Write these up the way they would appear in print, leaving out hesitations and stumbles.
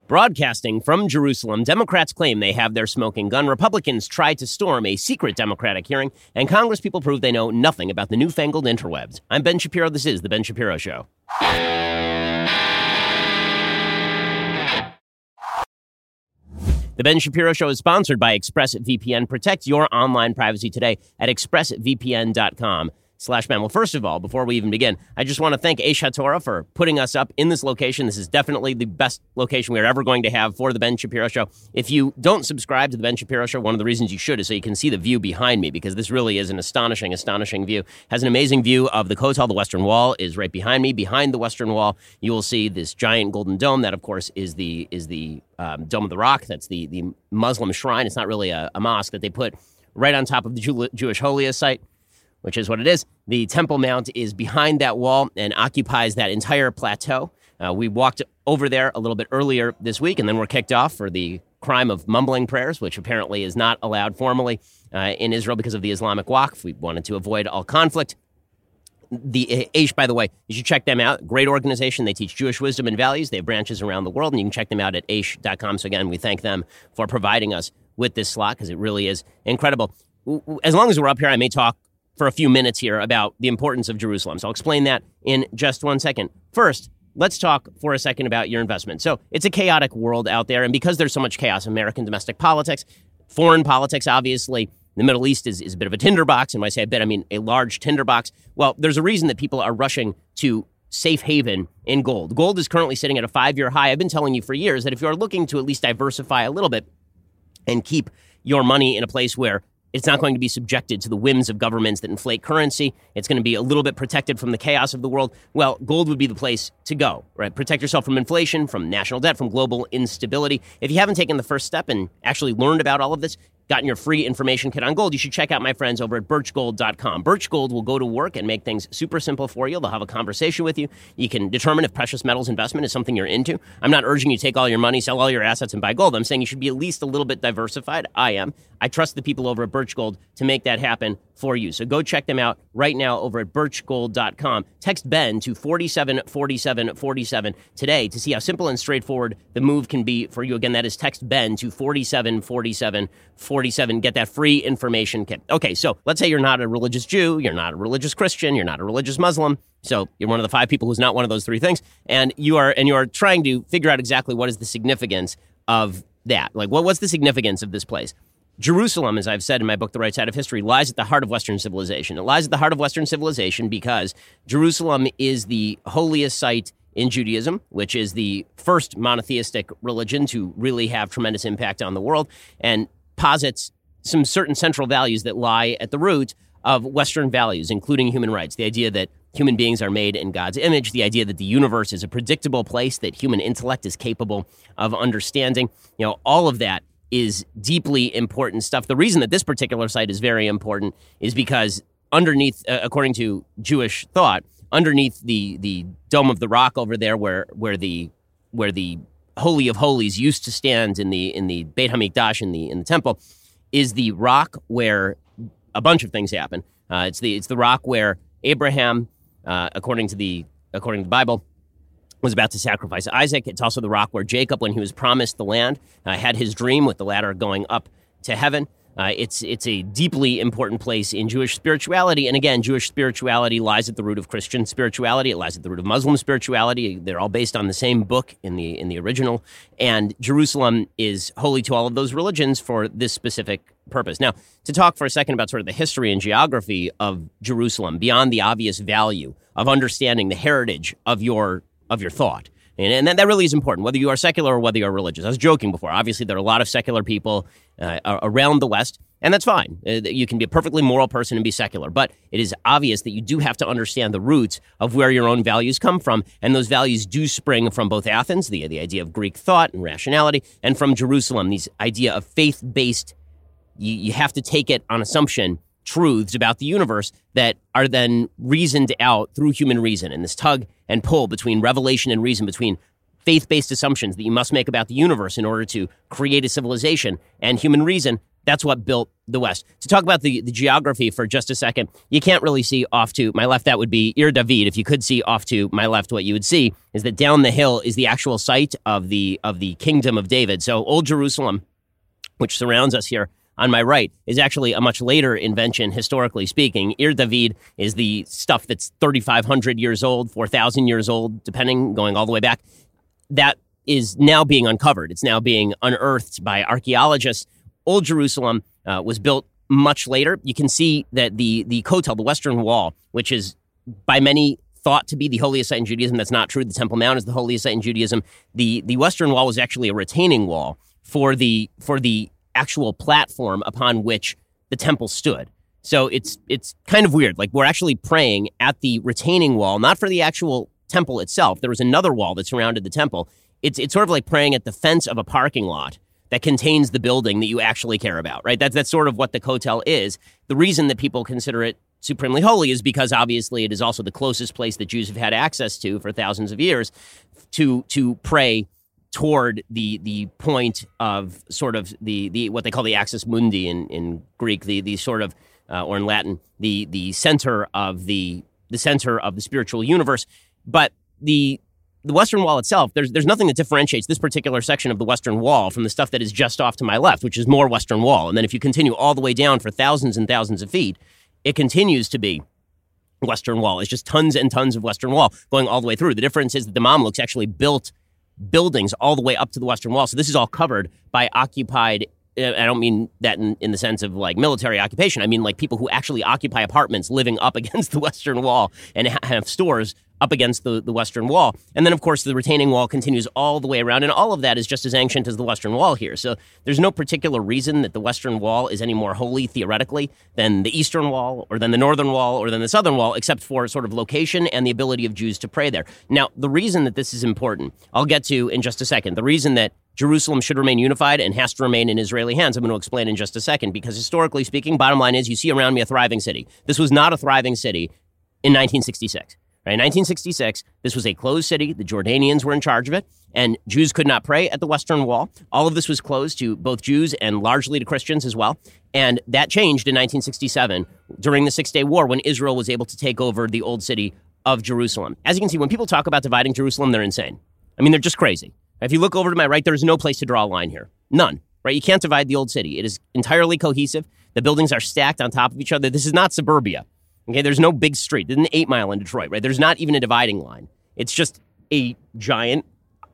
Broadcasting from Jerusalem, Democrats claim they have their smoking gun. Republicans try to storm a secret Democratic hearing, and Congresspeople prove they know nothing about the newfangled interwebs. I'm Ben Shapiro. This is The Ben Shapiro Show. The Ben Shapiro Show is sponsored by ExpressVPN. Protect your online privacy today at expressvpn.com/Ben. Well, first of all, before we even begin, I just want to thank Aish HaTorah for putting us up in this location. This is definitely the best location we're ever going to have for the Ben Shapiro Show. If you don't subscribe to the Ben Shapiro Show, one of the reasons you should is so you can see the view behind me, because this really is an astonishing view. Has an amazing view of the Kotel. The Western Wall is right behind me. Behind the Western Wall, you will see this giant golden dome. That, of course, is the Dome of the Rock. That's the Muslim shrine. It's not really a mosque that they put right on top of the Jewish holiest site, which is what it is. The Temple Mount is behind that wall and occupies that entire plateau. We walked over there a little bit earlier this week, and then we're kicked off for the crime of mumbling prayers, which apparently is not allowed formally in Israel because of the Islamic Waqf. We wanted to avoid all conflict. The Aish, by the way, you should check them out. Great organization. They teach Jewish wisdom and values. They have branches around the world, and you can check them out at aish.com. So again, we thank them for providing us with this slot, because it really is incredible. As long as we're up here, I may talk for a few minutes here about the importance of Jerusalem. So I'll explain that in just 1 second. First, let's talk for a second about your investment. So it's a chaotic world out there, and because there's so much chaos, American domestic politics, foreign politics, obviously, the Middle East is a bit of a tinderbox, and when I say a bit, I mean a large tinderbox. Well, there's a reason that people are rushing to safe haven in gold. Gold is currently sitting at a 5-year high. I've been telling you for years that if you're looking to at least diversify a little bit and keep your money in a place where it's not going to be subjected to the whims of governments that inflate currency, it's going to be a little bit protected from the chaos of the world, well, gold would be the place to go, right? Protect yourself from inflation, from national debt, from global instability. If you haven't taken the first step and actually learned about all of this, gotten your free information kit on gold, you should check out my friends over at birchgold.com. Birch Gold will go to work and make things super simple for you. They'll have a conversation with you. You can determine if precious metals investment is something you're into. I'm not urging you to take all your money, sell all your assets, and buy gold. I'm saying you should be at least a little bit diversified. I am. I trust the people over at Birch Gold to make that happen for you. So go check them out right now over at birchgold.com. Text Ben to 474747 today to see how simple and straightforward the move can be for you. Again, that is text Ben to 474747. Get that free information kit. Okay, so let's say you're not a religious Jew, you're not a religious Christian, you're not a religious Muslim. So you're one of the 5 people who's not one of those 3 things, and you are trying to figure out exactly what is the significance of that. Like, what's the significance of this place? Jerusalem, as I've said in my book, The Right Side of History, lies at the heart of Western civilization. It lies at the heart of Western civilization because Jerusalem is the holiest site in Judaism, which is the first monotheistic religion to really have tremendous impact on the world, and posits some certain central values that lie at the root of Western values, including human rights. The idea that human beings are made in God's image, the idea that the universe is a predictable place that human intellect is capable of understanding. All of that is deeply important stuff. The reason that this particular site is very important is because underneath, according to Jewish thought, underneath the Dome of the Rock over there, where the Holy of Holies used to stand in the Beit HaMikdash in the temple, is the rock where a bunch of things happen. It's the rock where Abraham, according to the Bible, was about to sacrifice Isaac. It's also the rock where Jacob, when he was promised the land, had his dream with the ladder going up to heaven. It's a deeply important place in Jewish spirituality. And again, Jewish spirituality lies at the root of Christian spirituality. It lies at the root of Muslim spirituality. They're all based on the same book in the original. And Jerusalem is holy to all of those religions for this specific purpose. Now, to talk for a second about sort of the history and geography of Jerusalem, beyond the obvious value of understanding the heritage of your thought. And that really is important, whether you are secular or whether you are religious. I was joking before. Obviously, there are a lot of secular people around the West, and that's fine. You can be a perfectly moral person and be secular, but it is obvious that you do have to understand the roots of where your own values come from, and those values do spring from both Athens, the idea of Greek thought and rationality, and from Jerusalem, this idea of faith-based. You have to take it on assumption truths about the universe that are then reasoned out through human reason, and this tug and pull between revelation and reason, between faith-based assumptions that you must make about the universe in order to create a civilization and human reason. That's what built the West. To talk about the geography for just a second, you can't really see off to my left. That would be Ir David. If you could see off to my left, what you would see is that down the hill is the actual site of the kingdom of David. So Old Jerusalem, which surrounds us here on my right, is actually a much later invention, historically speaking. Ir David is the stuff that's 3,500 years old, 4,000 years old, depending, going all the way back. That is now being uncovered. It's now being unearthed by archaeologists. Old Jerusalem was built much later. You can see that the Kotel, the Western Wall, which is by many thought to be the holiest site in Judaism. That's not true. The Temple Mount is the holiest site in Judaism. The Western Wall was actually a retaining wall for the actual platform upon which the temple stood. So it's kind of weird. Like, we're actually praying at the retaining wall, not for the actual temple itself. There was another wall that surrounded the temple. It's sort of like praying at the fence of a parking lot that contains the building that you actually care about, right? That's sort of what the Kotel is. The reason that people consider it supremely holy is because obviously it is also the closest place that Jews have had access to for thousands of years to pray toward the point of sort of the what they call the axis mundi in Greek, the sort of or in Latin, the center of the spiritual universe. But the Western Wall itself, there's nothing that differentiates this particular section of the Western Wall from the stuff that is just off to my left, which is more Western Wall. And then if you continue all the way down for thousands and thousands of feet, it continues to be Western Wall. It's just tons and tons of Western Wall going all the way through. The difference is that the Mamluks actually built buildings all the way up to the Western Wall. So this is all covered by occupied. I don't mean that in the sense of like military occupation. I mean like people who actually occupy apartments living up against the Western Wall and have stores up against the Western Wall. And then, of course, the retaining wall continues all the way around. And all of that is just as ancient as the Western Wall here. So there's no particular reason that the Western Wall is any more holy, theoretically, than the Eastern Wall or than the Northern Wall or than the Southern Wall, except for sort of location and the ability of Jews to pray there. Now, the reason that this is important, I'll get to in just a second. The reason that Jerusalem should remain unified and has to remain in Israeli hands, I'm going to explain in just a second, because historically speaking, bottom line is you see around me a thriving city. This was not a thriving city in 1966. Right? In 1966, this was a closed city. The Jordanians were in charge of it, and Jews could not pray at the Western Wall. All of this was closed to both Jews and largely to Christians as well. And that changed in 1967 during the Six-Day War when Israel was able to take over the old city of Jerusalem. As you can see, when people talk about dividing Jerusalem, they're insane. I mean, they're just crazy. If you look over to my right, there's no place to draw a line here. None. Right? You can't divide the old city. It is entirely cohesive. The buildings are stacked on top of each other. This is not suburbia. Okay, there's no big street. There's an 8 Mile in Detroit, right? There's not even a dividing line. It's just a giant,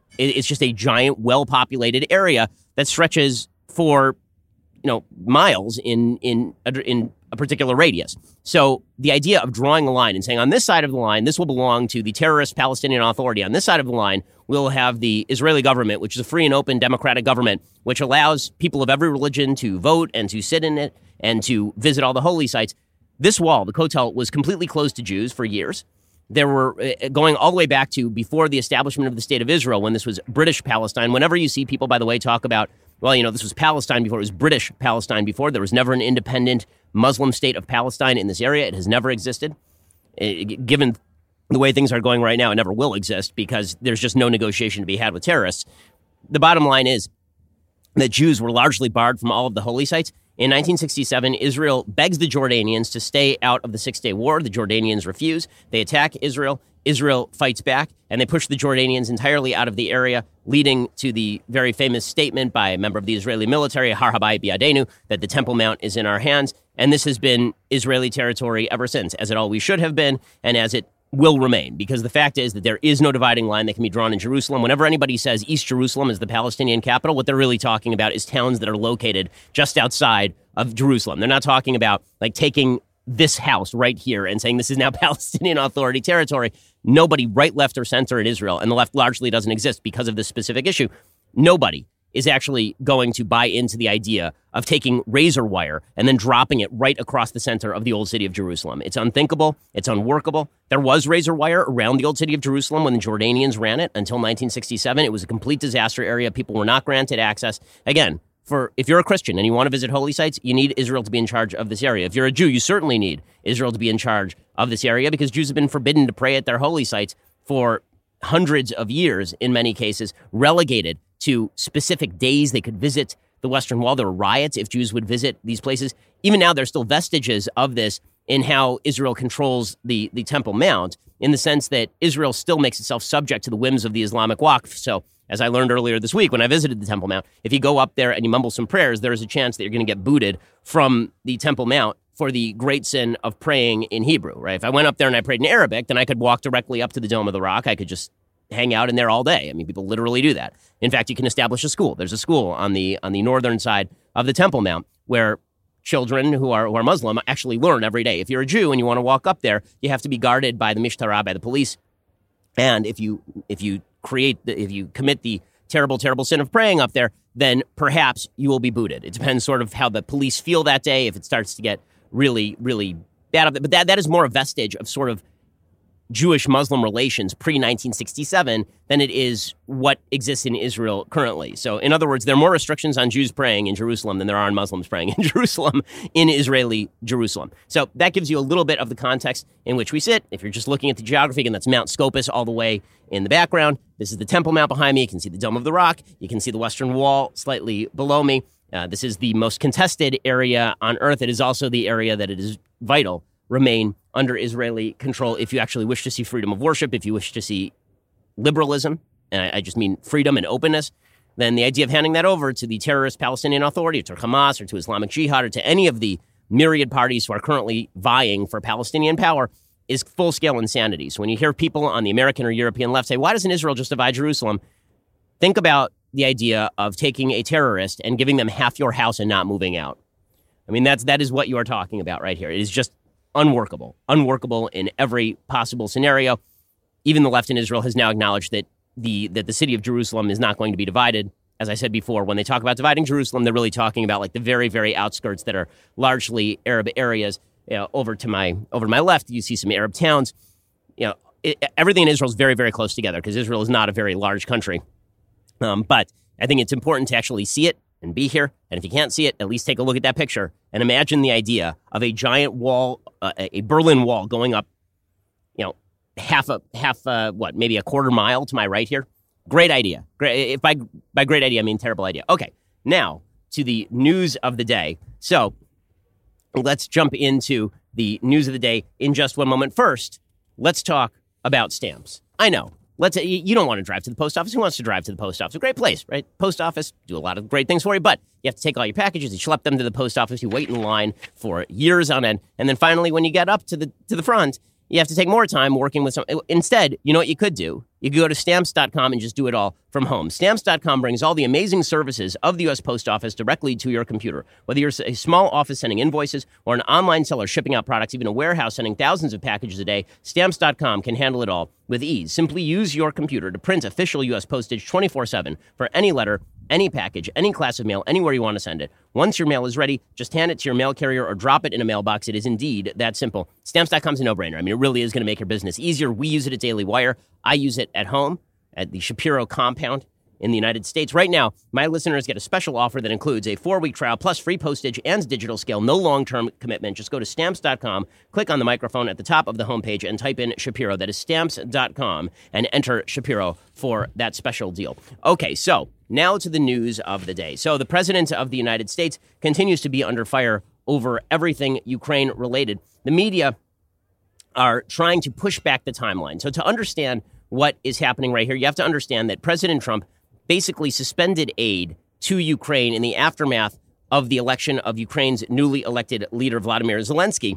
well-populated area that stretches for, miles in a particular radius. So the idea of drawing a line and saying on this side of the line, this will belong to the terrorist Palestinian Authority. On this side of the line, we'll have the Israeli government, which is a free and open democratic government, which allows people of every religion to vote and to sit in it and to visit all the holy sites. This wall, the Kotel, was completely closed to Jews for years. There were, going all the way back to before the establishment of the State of Israel, when this was British Palestine. Whenever you see people, by the way, talk about, this was Palestine before, it was British Palestine before. There was never an independent Muslim state of Palestine in this area. It has never existed. Given the way things are going right now, it never will exist because there's just no negotiation to be had with terrorists. The bottom line is that Jews were largely barred from all of the holy sites. In 1967, Israel begs the Jordanians to stay out of the Six-Day War. The Jordanians refuse. They attack Israel. Israel fights back, and they push the Jordanians entirely out of the area, leading to the very famous statement by a member of the Israeli military, Har Habayit Biyadenu, that the Temple Mount is in our hands. And this has been Israeli territory ever since, as it always should have been, and as it will remain, because the fact is that there is no dividing line that can be drawn in Jerusalem. Whenever anybody says East Jerusalem is the Palestinian capital, what they're really talking about is towns that are located just outside of Jerusalem. They're not talking about like taking this house right here and saying this is now Palestinian Authority territory. Nobody, right, left, or center in Israel, and the left largely doesn't exist because of this specific issue. Nobody is actually going to buy into the idea of taking razor wire and then dropping it right across the center of the old city of Jerusalem. It's unthinkable. It's unworkable. There was razor wire around the old city of Jerusalem when the Jordanians ran it until 1967. It was a complete disaster area. People were not granted access. Again, if you're a Christian and you want to visit holy sites, you need Israel to be in charge of this area. If you're a Jew, you certainly need Israel to be in charge of this area because Jews have been forbidden to pray at their holy sites for hundreds of years, in many cases, relegated to specific days they could visit the Western Wall. There were riots if Jews would visit these places. Even now, there's still vestiges of this in how Israel controls the Temple Mount, in the sense that Israel still makes itself subject to the whims of the Islamic Waqf. So, as I learned earlier this week when I visited the Temple Mount, if you go up there and you mumble some prayers, there is a chance that you're going to get booted from the Temple Mount for the great sin of praying in Hebrew, right? If I went up there and I prayed in Arabic, then I could walk directly up to the Dome of the Rock. I could just hang out in there all day. I mean, people literally do that. In fact, you can establish a school. There's a school on the northern side of the Temple Mount where children who are Muslim actually learn every day. If you're a Jew and you want to walk up there, you have to be guarded by the Mishtara, by the police. And if you commit the terrible, terrible sin of praying up there, then perhaps you will be booted. It depends sort of how the police feel that day. If it starts to get really, really bad up there. But that is more a vestige of sort of Jewish-Muslim relations pre-1967 than it is what exists in Israel currently. So, in other words, there are more restrictions on Jews praying in Jerusalem than there are on Muslims praying in Jerusalem, in Israeli Jerusalem. So that gives you a little bit of the context in which we sit. If you're just looking at the geography, and that's Mount Scopus all the way in the background. This is the Temple Mount behind me. You can see the Dome of the Rock. You can see the Western Wall slightly below me. This is the most contested area on Earth. It is also the area that it is vital remain under Israeli control if you actually wish to see freedom of worship, if you wish to see liberalism, and I just mean freedom and openness, then the idea of handing that over to the terrorist Palestinian Authority, or to Hamas, or to Islamic Jihad, or to any of the myriad parties who are currently vying for Palestinian power is full-scale insanity. So when you hear people on the American or European left say, why doesn't Israel just divide Jerusalem? Think about the idea of taking a terrorist and giving them half your house and not moving out. I mean, that is what you are talking about right here. It is just unworkable in every possible scenario. Even the left in Israel has now acknowledged that the city of Jerusalem is not going to be divided. As I said before, when they talk about dividing Jerusalem, they're really talking about like the very, very outskirts that are largely Arab areas. You know, over to my left, you see some Arab towns. You know, everything in Israel is very, very close together because Israel is not a very large country. But I think it's important to actually see it and be here. And if you can't see it, at least take a look at that picture and imagine the idea of a giant wall, a Berlin Wall going up, you know, maybe a quarter mile to my right here. Great idea. Great. If by great idea, I mean terrible idea. Okay, now to the news of the day. So let's jump into the news of the day in just one moment. First, let's talk about stamps. I know. You don't want to drive to the post office. Who wants to drive to the post office? A great place, right? Post office, do a lot of great things for you, but you have to take all your packages, you schlep them to the post office, you wait in line for years on end, and then finally when you get up to the front, you have to take more time working with some. Instead, you know what you could do? You could go to Stamps.com and just do it all from home. Stamps.com brings all the amazing services of the U.S. Post Office directly to your computer. Whether you're a small office sending invoices or an online seller shipping out products, even a warehouse sending thousands of packages a day, Stamps.com can handle it all with ease. Simply use your computer to print official U.S. postage 24/7 for any letter, any package, any class of mail, anywhere you want to send it. Once your mail is ready, just hand it to your mail carrier or drop it in a mailbox. It is indeed that simple. Stamps.com is a no-brainer. I mean, it really is going to make your business easier. We use it at Daily Wire. I use it at home at the Shapiro compound in the United States. Right now, my listeners get a special offer that includes a 4-week trial plus free postage and digital scale. No long-term commitment. Just go to Stamps.com, click on the microphone at the top of the homepage, and type in Shapiro. That is Stamps.com, and enter Shapiro for that special deal. Okay, so now to the news of the day. So the president of the United States continues to be under fire over everything Ukraine-related. The media are trying to push back the timeline. So to understand what is happening right here, you have to understand that President Trump basically suspended aid to Ukraine in the aftermath of the election of Ukraine's newly elected leader, Vladimir Zelensky.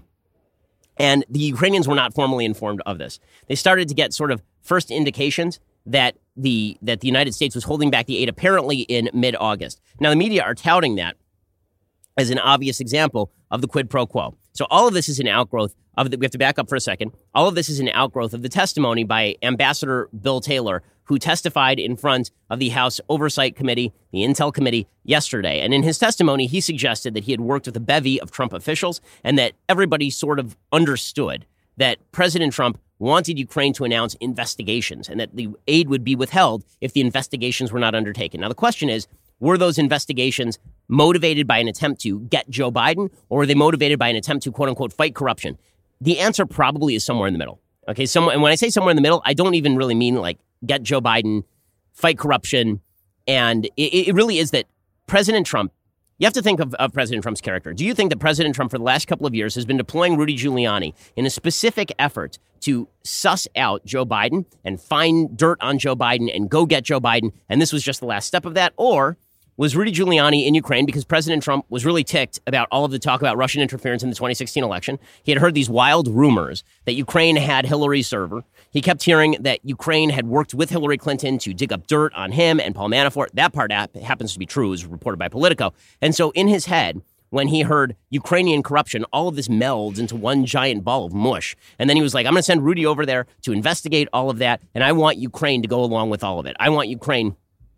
And the Ukrainians were not formally informed of this. They started to get sort of first indications that the United States was holding back the aid apparently in mid-August. Now, the media are touting that as an obvious example of the quid pro quo. So all of this is an outgrowth of we have to back up for a second. All of this is an outgrowth of the testimony by Ambassador Bill Taylor, who testified in front of the House Oversight Committee, the Intel Committee, yesterday. And in his testimony, he suggested that he had worked with a bevy of Trump officials and that everybody sort of understood that President Trump wanted Ukraine to announce investigations and that the aid would be withheld if the investigations were not undertaken. Now, the question is, were those investigations motivated by an attempt to get Joe Biden, or were they motivated by an attempt to, quote unquote, fight corruption? The answer probably is somewhere in the middle. Okay, and when I say somewhere in the middle, I don't even really mean like get Joe Biden, fight corruption. And it really is that President Trump, you have to think of President Trump's character. Do you think that President Trump for the last couple of years has been deploying Rudy Giuliani in a specific effort to suss out Joe Biden and find dirt on Joe Biden and go get Joe Biden? And this was just the last step of that? Or was Rudy Giuliani in Ukraine because President Trump was really ticked about all of the talk about Russian interference in the 2016 election? He had heard these wild rumors that Ukraine had Hillary's server. He kept hearing that Ukraine had worked with Hillary Clinton to dig up dirt on him and Paul Manafort. That part happens to be true, as reported by Politico. And so in his head, when he heard Ukrainian corruption, all of this melds into one giant ball of mush. And then he was like, I'm going to send Rudy over there to investigate all of that. And I want Ukraine to go along with all of it. I want Ukraine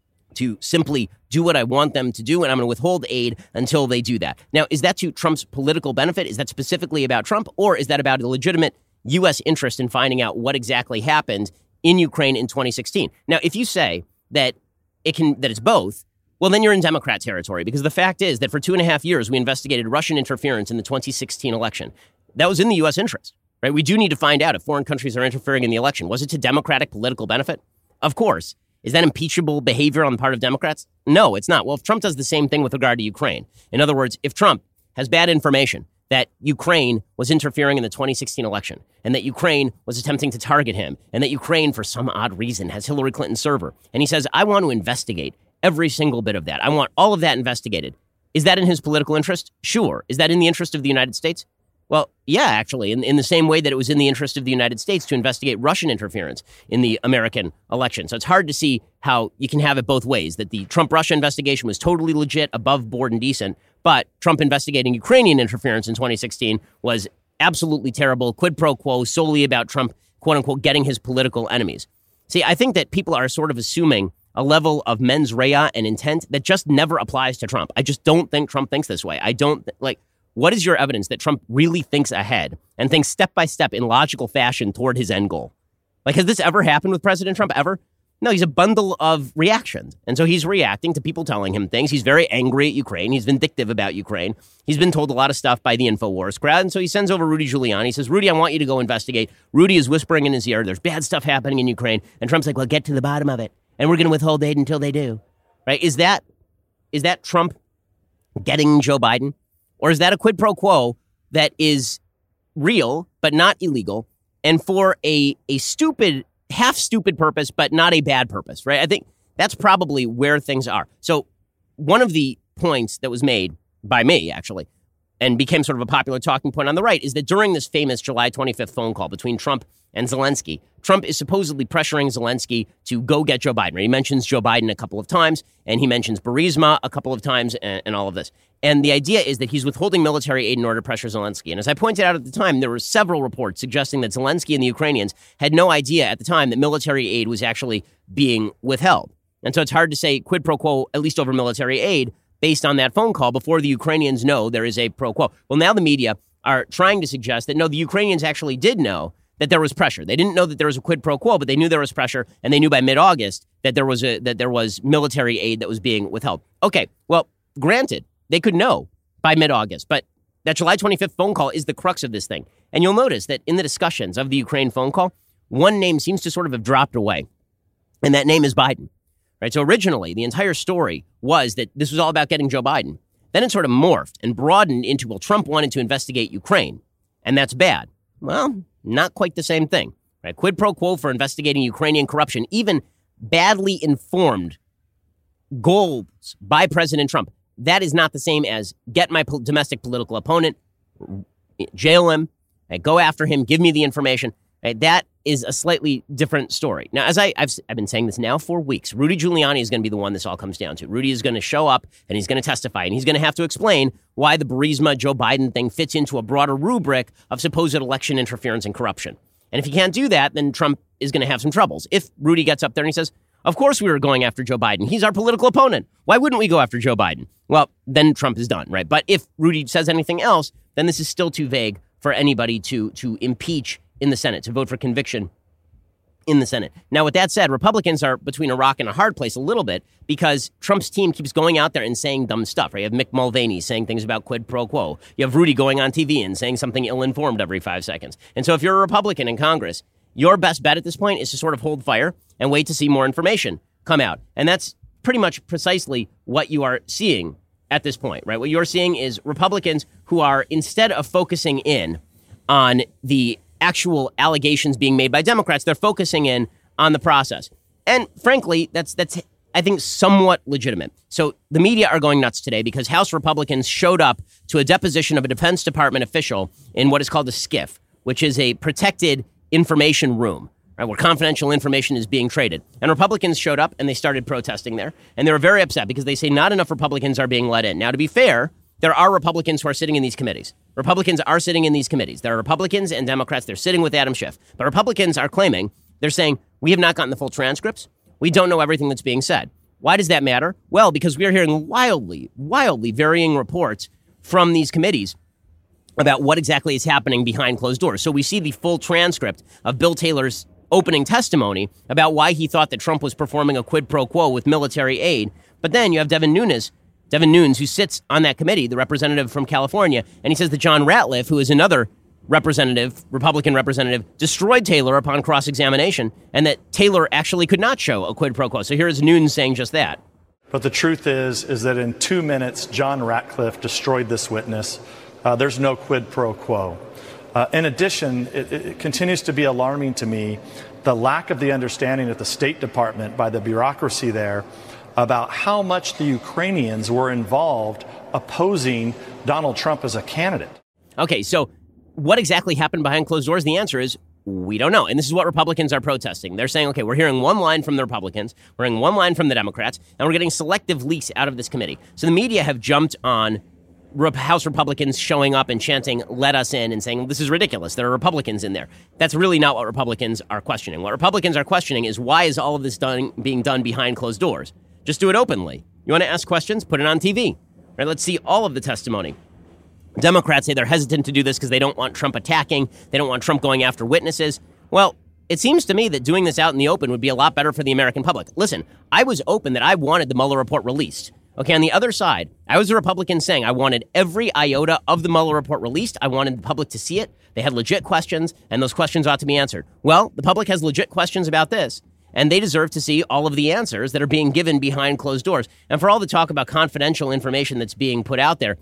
to simply do what I want them to do, and I'm going to withhold aid until they do that. Now, is that to Trump's political benefit? Is that specifically about Trump, or is that about a legitimate U.S. interest in finding out what exactly happened in Ukraine in 2016? Now, if you say that it's both, well, then you're in Democrat territory, because the fact is that for 2.5 years, we investigated Russian interference in the 2016 election. That was in the U.S. interest, right? We do need to find out if foreign countries are interfering in the election. Was it to Democratic political benefit? Of course. Is that impeachable behavior on the part of Democrats? No, it's not. Well, if Trump does the same thing with regard to Ukraine, in other words, if Trump has bad information that Ukraine was interfering in the 2016 election and that Ukraine was attempting to target him and that Ukraine, for some odd reason, has Hillary Clinton's server, and he says, I want to investigate every single bit of that. I want all of that investigated. Is that in his political interest? Sure. Is that in the interest of the United States? Well, yeah, actually, in the same way that it was in the interest of the United States to investigate Russian interference in the American election. So it's hard to see how you can have it both ways, that the Trump-Russia investigation was totally legit, above board and decent, but Trump investigating Ukrainian interference in 2016 was absolutely terrible, quid pro quo, solely about Trump, quote unquote, getting his political enemies. See, I think that people are sort of assuming a level of mens rea and intent that just never applies to Trump. I just don't think Trump thinks this way. What is your evidence that Trump really thinks ahead and thinks step by step in logical fashion toward his end goal? Like, has this ever happened with President Trump ever? No, he's a bundle of reactions. And so he's reacting to people telling him things. He's very angry at Ukraine. He's vindictive about Ukraine. He's been told a lot of stuff by the InfoWars crowd. And so he sends over Rudy Giuliani. He says, Rudy, I want you to go investigate. Rudy is whispering in his ear, there's bad stuff happening in Ukraine. And Trump's like, well, get to the bottom of it. And we're going to withhold aid until they do. Right? Is that Trump getting Joe Biden? Or is that a quid pro quo that is real, but not illegal, and for a stupid, half-stupid purpose, but not a bad purpose, right? I think that's probably where things are. So one of the points that was made by me, actually, and became sort of a popular talking point on the right, is that during this famous July 25th phone call between Trump and Zelensky, Trump is supposedly pressuring Zelensky to go get Joe Biden. Right? He mentions Joe Biden a couple of times, and he mentions Burisma a couple of times, and all of this. And the idea is that he's withholding military aid in order to pressure Zelensky. And as I pointed out at the time, there were several reports suggesting that Zelensky and the Ukrainians had no idea at the time that military aid was actually being withheld. And so it's hard to say quid pro quo, at least over military aid, based on that phone call before the Ukrainians know there is a pro quo. Well, now the media are trying to suggest that, no, the Ukrainians actually did know that there was pressure. They didn't know that there was a quid pro quo, but they knew there was pressure, and they knew by mid-August that there was military aid that was being withheld. Okay, well, granted, they could know by mid-August, but that July 25th phone call is the crux of this thing. And you'll notice that in the discussions of the Ukraine phone call, one name seems to sort of have dropped away, and that name is Biden. Right? So originally, the entire story was that this was all about getting Joe Biden. Then it sort of morphed and broadened into, well, Trump wanted to investigate Ukraine, and that's bad. Well, not quite the same thing. Right? Quid pro quo for investigating Ukrainian corruption, even badly informed goals by President Trump. That is not the same as get my domestic political opponent, jail him, go after him, give me the information. That is a slightly different story. Now, as I've been saying this now for weeks, Rudy Giuliani is going to be the one this all comes down to. Rudy is going to show up and he's going to testify and he's going to have to explain why the Burisma Joe Biden thing fits into a broader rubric of supposed election interference and corruption. And if he can't do that, then Trump is going to have some troubles. If Rudy gets up there and he says, of course we were going after Joe Biden. He's our political opponent. Why wouldn't we go after Joe Biden? Well, then Trump is done, right? But if Rudy says anything else, then this is still too vague for anybody to impeach in the Senate, to vote for conviction in the Senate. Now, with that said, Republicans are between a rock and a hard place a little bit because Trump's team keeps going out there and saying dumb stuff, right? You have Mick Mulvaney saying things about quid pro quo. You have Rudy going on TV and saying something ill-informed every 5 seconds. And so if you're a Republican in Congress, your best bet at this point is to sort of hold fire and wait to see more information come out. And that's pretty much precisely what you are seeing at this point, right? What you're seeing is Republicans who are, instead of focusing in on the actual allegations being made by Democrats, they're focusing in on the process. And frankly, that's I think, somewhat legitimate. So the media are going nuts today because House Republicans showed up to a deposition of a Defense Department official in what is called a SCIF, which is a protected information room, right, where confidential information is being traded. And Republicans showed up and they started protesting there. And they were very upset because they say not enough Republicans are being let in. Now, to be fair, there are Republicans who are sitting in these committees. Republicans are sitting in these committees. There are Republicans and Democrats. They're sitting with Adam Schiff. But Republicans are claiming, they're saying, we have not gotten the full transcripts. We don't know everything that's being said. Why does that matter? Well, because we are hearing wildly varying reports from these committees about what exactly is happening behind closed doors. So we see the full transcript of Bill Taylor's opening testimony about why he thought that Trump was performing a quid pro quo with military aid. But then you have Devin Nunes, who sits on that committee, the representative from California, and he says that John Ratcliffe, who is another Republican representative, destroyed Taylor upon cross-examination, and that Taylor actually could not show a quid pro quo. So here's Nunes saying just that. But the truth is that in 2 minutes, John Ratcliffe destroyed this witness. There's no quid pro quo. In addition, it continues to be alarming to me the lack of the understanding at the State Department by the bureaucracy there about how much the Ukrainians were involved opposing Donald Trump as a candidate. Okay, so what exactly happened behind closed doors? The answer is we don't know. And this is what Republicans are protesting. They're saying, okay, we're hearing one line from the Republicans, we're hearing one line from the Democrats, and we're getting selective leaks out of this committee. So the media have jumped on House Republicans showing up and chanting, let us in, and saying, this is ridiculous. There are Republicans in there. That's really not what Republicans are questioning. What Republicans are questioning is, why is all of this being done behind closed doors? Just do it openly. You want to ask questions? Put it on TV. Right? Let's see all of the testimony. Democrats say they're hesitant to do this because they don't want Trump attacking. They don't want Trump going after witnesses. Well, it seems to me that doing this out in the open would be a lot better for the American public. Listen, I was open that I wanted the Mueller report released. Okay, on the other side, I was a Republican saying I wanted every iota of the Mueller report released. I wanted the public to see it. They had legit questions, and those questions ought to be answered. Well, the public has legit questions about this, and they deserve to see all of the answers that are being given behind closed doors. And for all the talk about confidential information that's being put out there,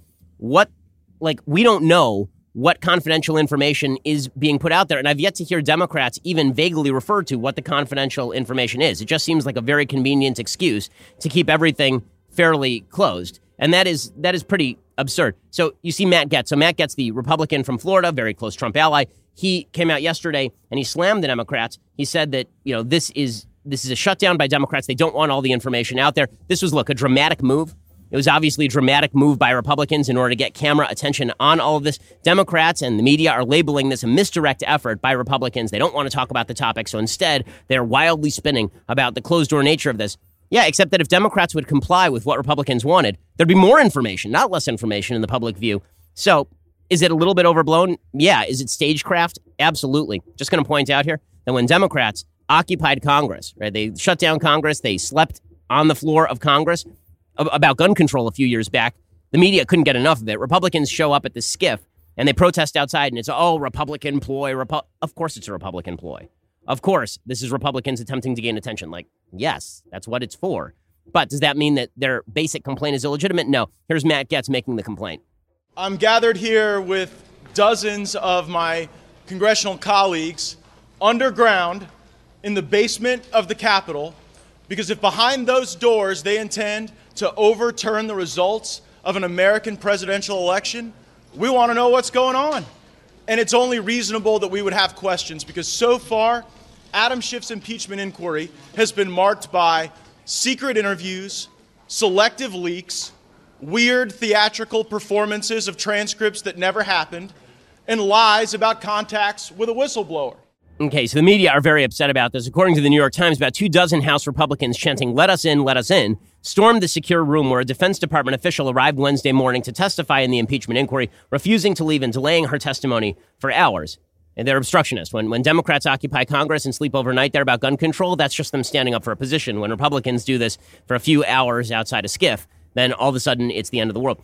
we don't know what confidential information is being put out there. And I've yet to hear Democrats even vaguely refer to what the confidential information is. It just seems like a very convenient excuse to keep everything fairly closed. And that is pretty absurd. So you see Matt Gaetz. So Matt Gaetz, the Republican from Florida, very close Trump ally, he came out yesterday and he slammed the Democrats. He said that, this is a shutdown by Democrats. They don't want all the information out there. This was, a dramatic move. It was obviously a dramatic move by Republicans in order to get camera attention on all of this. Democrats and the media are labeling this a misdirect effort by Republicans. They don't want to talk about the topic, so instead they're wildly spinning about the closed-door nature of this. Yeah, except that if Democrats would comply with what Republicans wanted, there'd be more information, not less information in the public view. So is it a little bit overblown? Yeah. Is it stagecraft? Absolutely. Just going to point out here that when Democrats occupied Congress, right, they shut down Congress, they slept on the floor of Congress about gun control a few years back, the media couldn't get enough of it. Republicans show up at the SCIF and they protest outside and it's, Republican ploy. Of course it's a Republican ploy. Of course, this is Republicans attempting to gain attention. Yes, that's what it's for. But does that mean that their basic complaint is illegitimate? No. Here's Matt Gaetz making the complaint. I'm gathered here with dozens of my congressional colleagues underground in the basement of the Capitol, because if behind those doors they intend to overturn the results of an American presidential election, we want to know what's going on. And it's only reasonable that we would have questions, because so far, Adam Schiff's impeachment inquiry has been marked by secret interviews, selective leaks, weird theatrical performances of transcripts that never happened, and lies about contacts with a whistleblower. Okay, so the media are very upset about this. According to the New York Times, about 24 House Republicans chanting, let us in, stormed the secure room where a Defense Department official arrived Wednesday morning to testify in the impeachment inquiry, refusing to leave and delaying her testimony for hours. And they're obstructionists. When Democrats occupy Congress and sleep overnight there about gun control, that's just them standing up for a position. When Republicans do this for a few hours outside a SCIF, then all of a sudden it's the end of the world.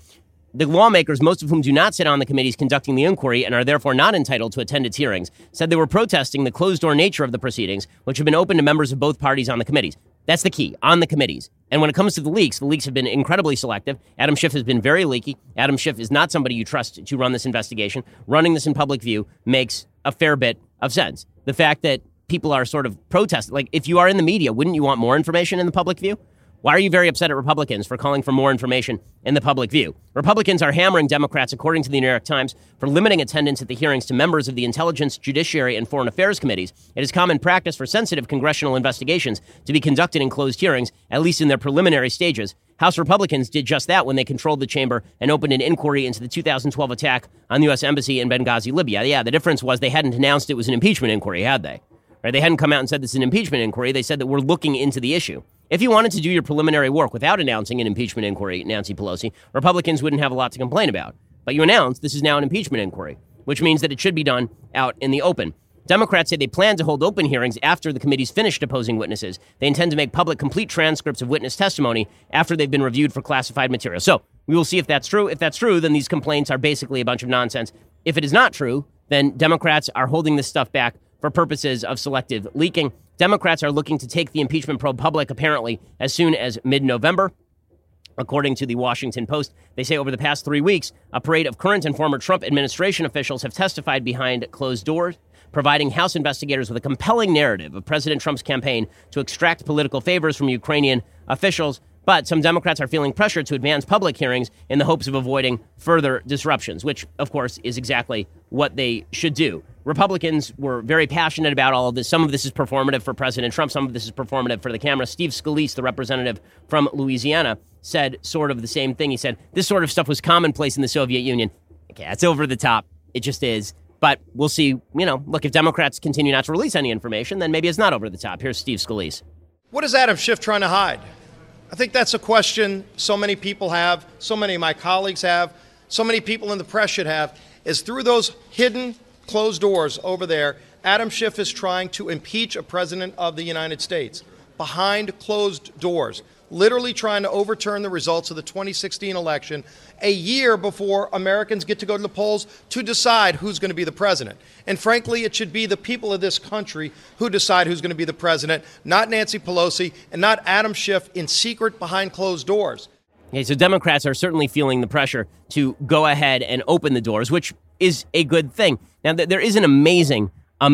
The lawmakers, most of whom do not sit on the committees conducting the inquiry and are therefore not entitled to attend its hearings, said they were protesting the closed-door nature of the proceedings, which have been open to members of both parties on the committees. That's the key, on the committees. And when it comes to the leaks have been incredibly selective. Adam Schiff has been very leaky. Adam Schiff is not somebody you trust to run this investigation. Running this in public view makes a fair bit of sense. The fact that people are sort of protesting, like if you are in the media, wouldn't you want more information in the public view? Why are you very upset at Republicans for calling for more information in the public view? Republicans are hammering Democrats, according to the New York Times, for limiting attendance at the hearings to members of the Intelligence, Judiciary, and Foreign Affairs committees. It is common practice for sensitive congressional investigations to be conducted in closed hearings, at least in their preliminary stages. House Republicans did just that when they controlled the chamber and opened an inquiry into the 2012 attack on the U.S. Embassy in Benghazi, Libya. Yeah, the difference was they hadn't announced it was an impeachment inquiry, had they? Right? They hadn't come out and said this is an impeachment inquiry. They said that we're looking into the issue. If you wanted to do your preliminary work without announcing an impeachment inquiry, Nancy Pelosi, Republicans wouldn't have a lot to complain about. But you announced this is now an impeachment inquiry, which means that it should be done out in the open. Democrats say they plan to hold open hearings after the committee's finished deposing witnesses. They intend to make public complete transcripts of witness testimony after they've been reviewed for classified material. So we will see if that's true. If that's true, then these complaints are basically a bunch of nonsense. If it is not true, then Democrats are holding this stuff back for purposes of selective leaking. Democrats are looking to take the impeachment probe public, apparently, as soon as mid-November. According to the Washington Post, they say over the past 3 weeks, a parade of current and former Trump administration officials have testified behind closed doors, providing House investigators with a compelling narrative of President Trump's campaign to extract political favors from Ukrainian officials. But some Democrats are feeling pressure to advance public hearings in the hopes of avoiding further disruptions, which, of course, is exactly what they should do. Republicans were very passionate about all of this. Some of this is performative for President Trump. Some of this is performative for the camera. Steve Scalise, the representative from Louisiana, said sort of the same thing. He said, this sort of stuff was commonplace in the Soviet Union. Okay, it's over the top. It just is. But we'll see, look, if Democrats continue not to release any information, then maybe it's not over the top. Here's Steve Scalise. What is Adam Schiff trying to hide? I think that's a question so many people have, so many of my colleagues have, so many people in the press should have, is through those hidden closed doors over there, Adam Schiff is trying to impeach a president of the United States behind closed doors, literally trying to overturn the results of the 2016 election a year before Americans get to go to the polls to decide who's going to be the president. And frankly, it should be the people of this country who decide who's going to be the president, not Nancy Pelosi and not Adam Schiff in secret behind closed doors. Okay, so Democrats are certainly feeling the pressure to go ahead and open the doors, which is a good thing. Now, there is an amazing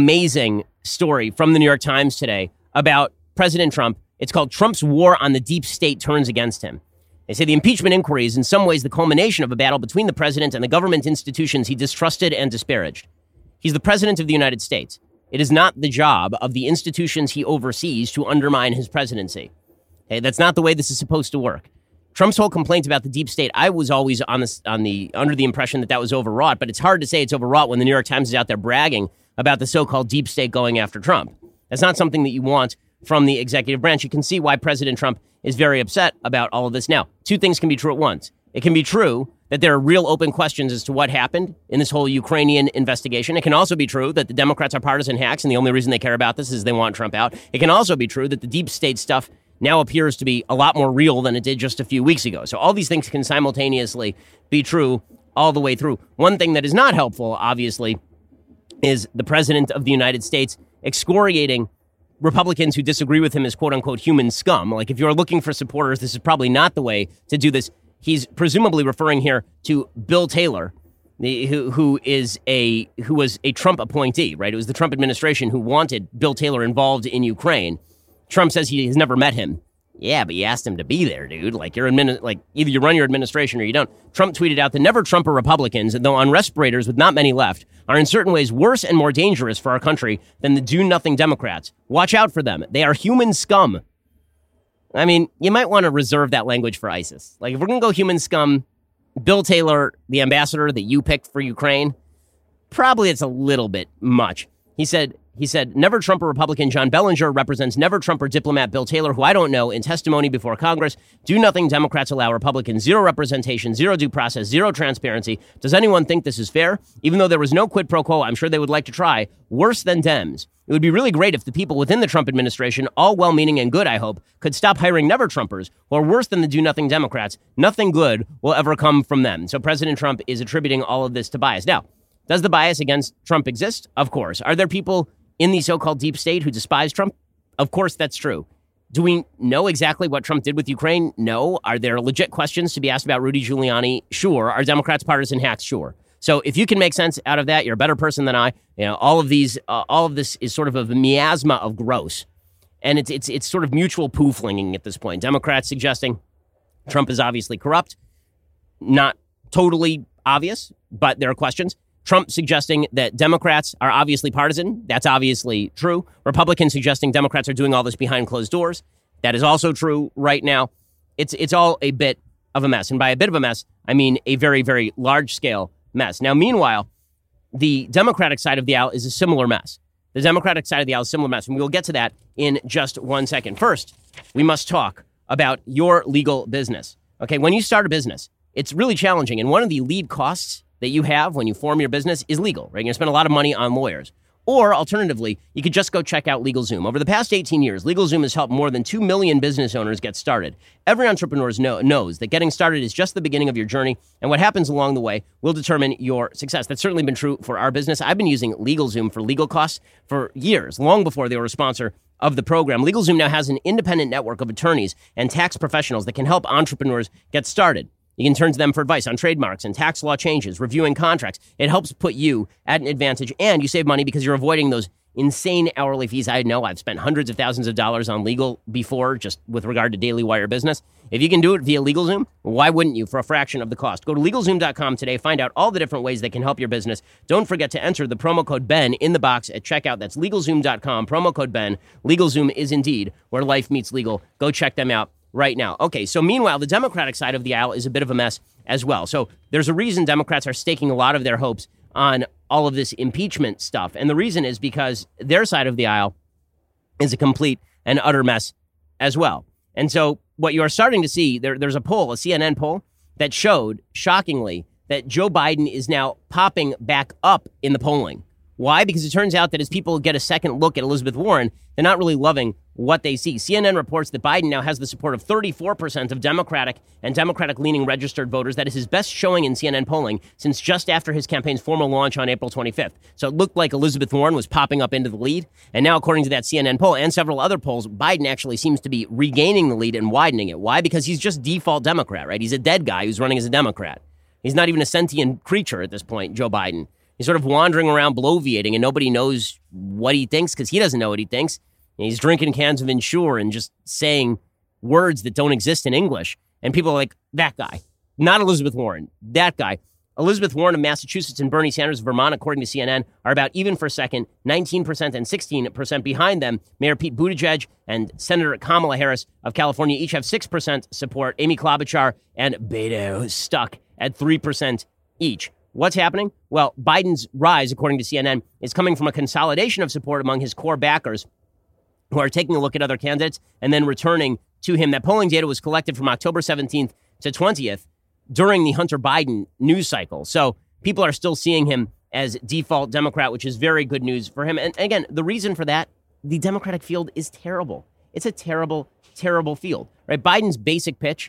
story from the New York Times today about President Trump. It's called Trump's War on the Deep State Turns Against Him. They say the impeachment inquiry is in some ways the culmination of a battle between the president and the government institutions he distrusted and disparaged. He's the president of the United States. It is not the job of the institutions he oversees to undermine his presidency. Okay, that's not the way this is supposed to work. Trump's whole complaint about the deep state, I was always under the impression that was overwrought, but it's hard to say it's overwrought when the New York Times is out there bragging about the so-called deep state going after Trump. That's not something that you want from the executive branch. You can see why President Trump is very upset about all of this. Now, two things can be true at once. It can be true that there are real open questions as to what happened in this whole Ukrainian investigation. It can also be true that the Democrats are partisan hacks, and the only reason they care about this is they want Trump out. It can also be true that the deep state stuff now appears to be a lot more real than it did just a few weeks ago. So all these things can simultaneously be true all the way through. One thing that is not helpful, obviously, is the president of the United States excoriating Republicans who disagree with him as quote-unquote human scum. Like, if you're looking for supporters, this is probably not the way to do this. He's presumably referring here to Bill Taylor, who was a Trump appointee, right? It was the Trump administration who wanted Bill Taylor involved in Ukraine. Trump says he has never met him. Yeah, but you asked him to be there, dude. Like, either you run your administration or you don't. Trump tweeted out that never Trumper Republicans, though on respirators with not many left, are in certain ways worse and more dangerous for our country than the do-nothing Democrats. Watch out for them. They are human scum. I mean, you might want to reserve that language for ISIS. Like, if we're going to go human scum, Bill Taylor, the ambassador that you picked for Ukraine, probably it's a little bit much. He said he said, Never Trumper Republican John Bellinger represents Never Trumper diplomat Bill Taylor, who I don't know, in testimony before Congress. Do nothing Democrats allow Republicans. Zero representation, zero due process, zero transparency. Does anyone think this is fair? Even though there was no quid pro quo, I'm sure they would like to try. Worse than Dems. It would be really great if the people within the Trump administration, all well-meaning and good, I hope, could stop hiring Never Trumpers, who are worse than the do-nothing Democrats. Nothing good will ever come from them. So President Trump is attributing all of this to bias. Now, does the bias against Trump exist? Of course. Are there people in the so-called deep state who despise Trump? Of course, that's true. Do we know exactly what Trump did with Ukraine? No. Are there legit questions to be asked about Rudy Giuliani? Sure. Are Democrats partisan hacks? Sure. So if you can make sense out of that, you're a better person than I. You know, all of this is sort of a miasma of gross, and it's sort of mutual poo-flinging at this point. Democrats suggesting Trump is obviously corrupt, not totally obvious, but there are questions. Trump suggesting that Democrats are obviously partisan. That's obviously true. Republicans suggesting Democrats are doing all this behind closed doors. That is also true right now. It's all a bit of a mess. And by a bit of a mess, I mean a very, very large scale mess. Now, meanwhile, the Democratic side of the aisle is a similar mess. The Democratic side of the aisle is a similar mess. And we'll get to that in just 1 second. First, we must talk about your legal business. Okay, when you start a business, it's really challenging. And one of the lead costs that you have when you form your business is legal, right? You're going to spend a lot of money on lawyers. Or alternatively, you could just go check out LegalZoom. Over the past 18 years, LegalZoom has helped more than 2 million business owners get started. Every entrepreneur knows that getting started is just the beginning of your journey, and what happens along the way will determine your success. That's certainly been true for our business. I've been using LegalZoom for legal costs for years, long before they were a sponsor of the program. LegalZoom now has an independent network of attorneys and tax professionals that can help entrepreneurs get started. You can turn to them for advice on trademarks and tax law changes, reviewing contracts. It helps put you at an advantage, and you save money because you're avoiding those insane hourly fees. I know I've spent hundreds of thousands of dollars on legal before, just with regard to Daily Wire business. If you can do it via LegalZoom, why wouldn't you for a fraction of the cost? Go to LegalZoom.com today. Find out all the different ways they can help your business. Don't forget to enter the promo code BEN in the box at checkout. That's LegalZoom.com, promo code BEN. LegalZoom is indeed where life meets legal. Go check them out right now. Okay, so meanwhile, the Democratic side of the aisle is a bit of a mess as well. So there's a reason Democrats are staking a lot of their hopes on all of this impeachment stuff. And the reason is because their side of the aisle is a complete and utter mess as well. And so what you are starting to see, there's a poll, a CNN poll, that showed, shockingly, that Joe Biden is now popping back up in the polling. Why? Because it turns out that as people get a second look at Elizabeth Warren, they're not really loving what they see. CNN reports that Biden now has the support of 34% of Democratic and Democratic-leaning registered voters. That is his best showing in CNN polling since just after his campaign's formal launch on April 25th. So it looked like Elizabeth Warren was popping up into the lead. And now, according to that CNN poll and several other polls, Biden actually seems to be regaining the lead and widening it. Why? Because he's just default Democrat, right? He's a dead guy who's running as a Democrat. He's not even a sentient creature at this point, Joe Biden. He's sort of wandering around bloviating, and nobody knows what he thinks because he doesn't know what he thinks. And he's drinking cans of Ensure and just saying words that don't exist in English. And people are like, that guy. Not Elizabeth Warren. That guy. Elizabeth Warren of Massachusetts and Bernie Sanders of Vermont, according to CNN, are about even for second, 19% and 16% behind them. Mayor Pete Buttigieg and Senator Kamala Harris of California each have 6% support. Amy Klobuchar and Beto is stuck at 3% each. What's happening? Well, Biden's rise, according to CNN, is coming from a consolidation of support among his core backers who are taking a look at other candidates and then returning to him. That polling data was collected from October 17th to 20th during the Hunter Biden news cycle. So people are still seeing him as default Democrat, which is very good news for him. And again, the reason for that, the Democratic field is terrible. It's a terrible, terrible field, right? Biden's basic pitch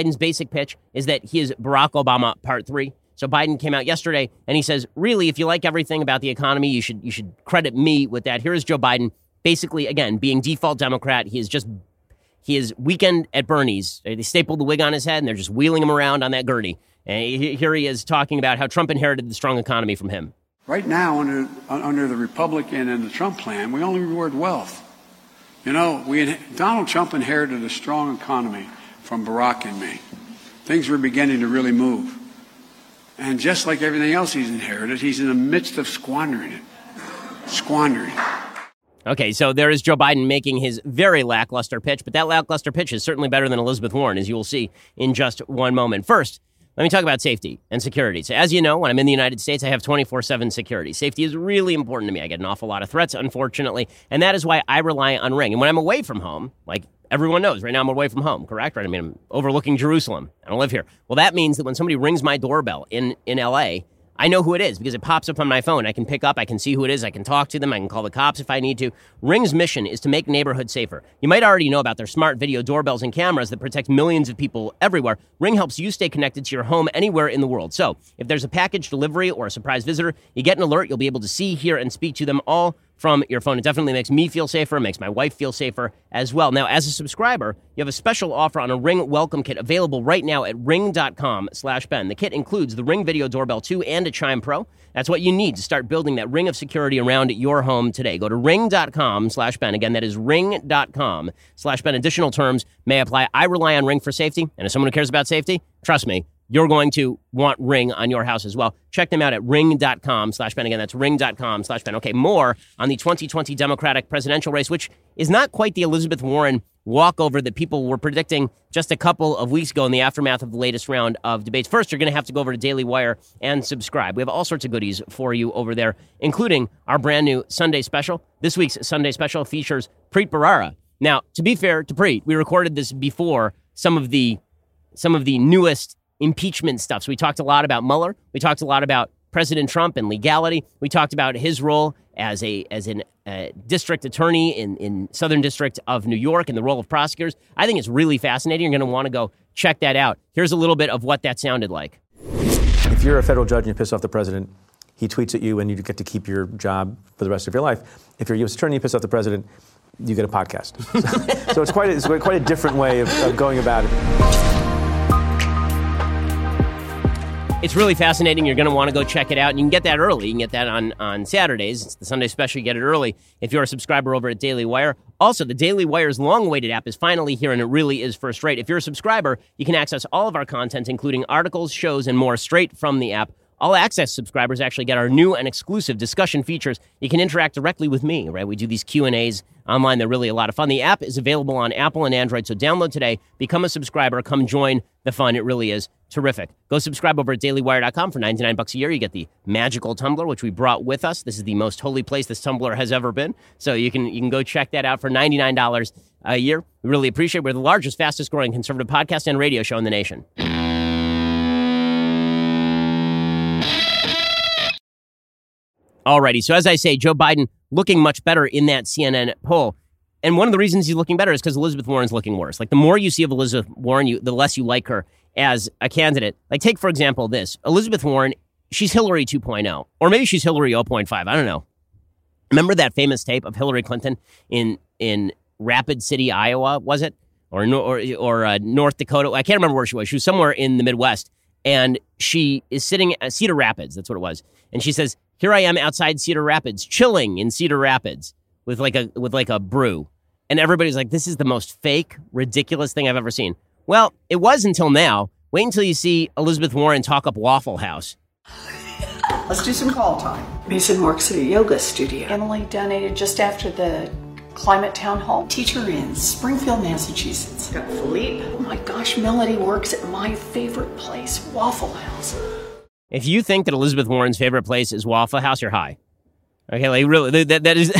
is that he is Barack Obama part 3. So Biden came out yesterday and he says, really, if you like everything about the economy, you should credit me with that. Here is Joe Biden, basically, again, being default Democrat. He is weekend at Bernie's. They stapled the wig on his head and they're just wheeling him around on that gurney. And here he is talking about how Trump inherited the strong economy from him. Right now, under the Republican and the Trump plan, we only reward wealth. You know, Donald Trump inherited a strong economy from Barack and me. Things were beginning to really move. And just like everything else he's inherited, he's in the midst of squandering it. Okay, so there is Joe Biden making his very lackluster pitch, but that lackluster pitch is certainly better than Elizabeth Warren, as you will see in just one moment. First, Let me talk about safety and security. So as you know, when I'm in the United States, I have 24/7 security. Safety is really important to me. I get an awful lot of threats, unfortunately, and that is why I rely on Ring. And when I'm away from home, like everyone knows, right now I'm away from home, correct? Right? I mean, I'm overlooking Jerusalem. I don't live here. Well, that means that when somebody rings my doorbell in L.A., I know who it is because it pops up on my phone. I can pick up, I can see who it is, I can talk to them, I can call the cops if I need to. Ring's mission is to make neighborhoods safer. You might already know about their smart video doorbells and cameras that protect millions of people everywhere. Ring helps you stay connected to your home anywhere in the world. So if there's a package delivery or a surprise visitor, you get an alert, you'll be able to see, hear, and speak to them all from your phone. It definitely makes me feel safer, makes my wife feel safer as well. Now, as a subscriber, you have a special offer on a Ring welcome kit available right now at ring.com/Ben. The kit includes the Ring Video Doorbell 2 and a Chime Pro. That's what you need to start building that ring of security around your home today. Go to ring.com/Ben. Again, that is ring.com/Ben. Additional terms may apply. I rely on Ring for safety, and as someone who cares about safety, trust me, you're going to want Ring on your house as well. Check them out at ring.com/Ben. Again, that's ring.com/Ben. Okay, more on the 2020 Democratic presidential race, which is not quite the Elizabeth Warren walkover that people were predicting just a couple of weeks ago in the aftermath of the latest round of debates. First, you're going to have to go over to Daily Wire and subscribe. We have all sorts of goodies for you over there, including our brand new Sunday special. This week's Sunday special features Preet Bharara. Now, to be fair to Preet, we recorded this before some of the newest impeachment stuff. So we talked a lot about Mueller. We talked a lot about President Trump and legality. We talked about his role as an district attorney in Southern District of New York and the role of prosecutors. I think it's really fascinating. You're going to want to go check that out. Here's a little bit of what that sounded like. If you're a federal judge and you piss off the president, he tweets at you and you get to keep your job for the rest of your life. If you're a U.S. attorney and you piss off the president, you get a podcast. So it's quite a different way of going about it. It's really fascinating. You're going to want to go check it out. And you can get that early. You can get that on Saturdays. It's the Sunday special. You get it early if you're a subscriber over at Daily Wire. Also, the Daily Wire's long-awaited app is finally here, and it really is first rate. If you're a subscriber, you can access all of our content, including articles, shows, and more straight from the app. All Access subscribers actually get our new and exclusive discussion features. You can interact directly with me, right? We do these Q&As online. They're really a lot of fun. The app is available on Apple and Android, so download today, become a subscriber, come join the fun. It really is terrific. Go subscribe over at dailywire.com for $99 a year. You get the magical tumbler, which we brought with us. This is the most holy place this tumbler has ever been. So you can go check that out for $99 a year. We really appreciate it. We're the largest, fastest growing conservative podcast and radio show in the nation. Alrighty, so as I say, Joe Biden looking much better in that CNN poll. And one of the reasons he's looking better is because Elizabeth Warren's looking worse. Like, the more you see of Elizabeth Warren, the less you like her as a candidate. Like, take, for example, this. Elizabeth Warren, she's Hillary 2.0. Or maybe she's Hillary 0.5. I don't know. Remember that famous tape of Hillary Clinton in Rapid City, Iowa, was it? Or North Dakota? I can't remember where she was. She was somewhere in the Midwest. And she is sitting at Cedar Rapids. That's what it was. And she says, "Here I am outside Cedar Rapids, chilling in Cedar Rapids with like a brew." And everybody's like, "This is the most fake, ridiculous thing I've ever seen." Well, it was until now. Wait until you see Elizabeth Warren talk up Waffle House. Let's do some call time. Mason works at a yoga studio. Emily donated just after the climate town hall. Teacher in Springfield, Massachusetts. Got Philippe. Oh my gosh, Melody works at my favorite place, Waffle House. If you think that Elizabeth Warren's favorite place is Waffle House, you're high. Okay, like really, that is,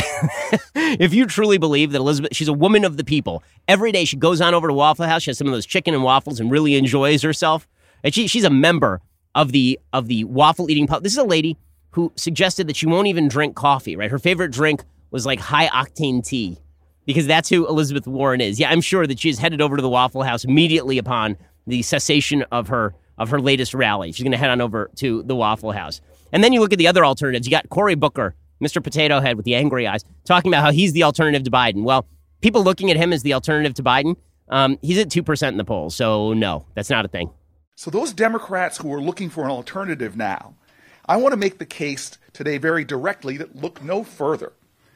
if you truly believe that Elizabeth, she's a woman of the people, every day she goes on over to Waffle House, she has some of those chicken and waffles and really enjoys herself. And she's a member of the waffle eating public. This is a lady who suggested that she won't even drink coffee, right? Her favorite drink was like high octane tea, because that's who Elizabeth Warren is. Yeah, I'm sure that she is headed over to the Waffle House immediately upon the cessation of her latest rally. She's going to head on over to the Waffle House. And then you look at the other alternatives. You got Cory Booker, Mr. Potato Head with the angry eyes, talking about how he's the alternative to Biden. Well, people looking at him as the alternative to Biden, he's at 2% in the polls. So no, that's not a thing. So those Democrats who are looking for an alternative now, I want to make the case today very directly that look no further.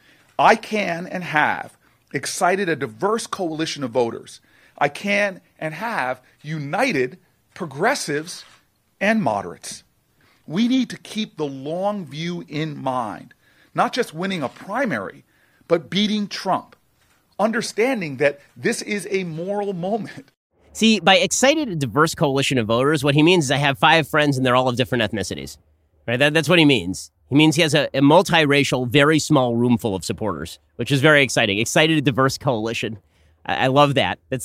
I can and have excited a diverse coalition of voters. I can and have united progressives and moderates. We need to keep the long view in mind, not just winning a primary, but beating Trump, understanding that this is a moral moment. See, by excited, diverse coalition of voters, what he means is I have 5 friends and they're all of different ethnicities. Right? That's what he means. He means he has a multiracial, very small room full of supporters, which is very exciting. Excited, diverse coalition. I love that. It's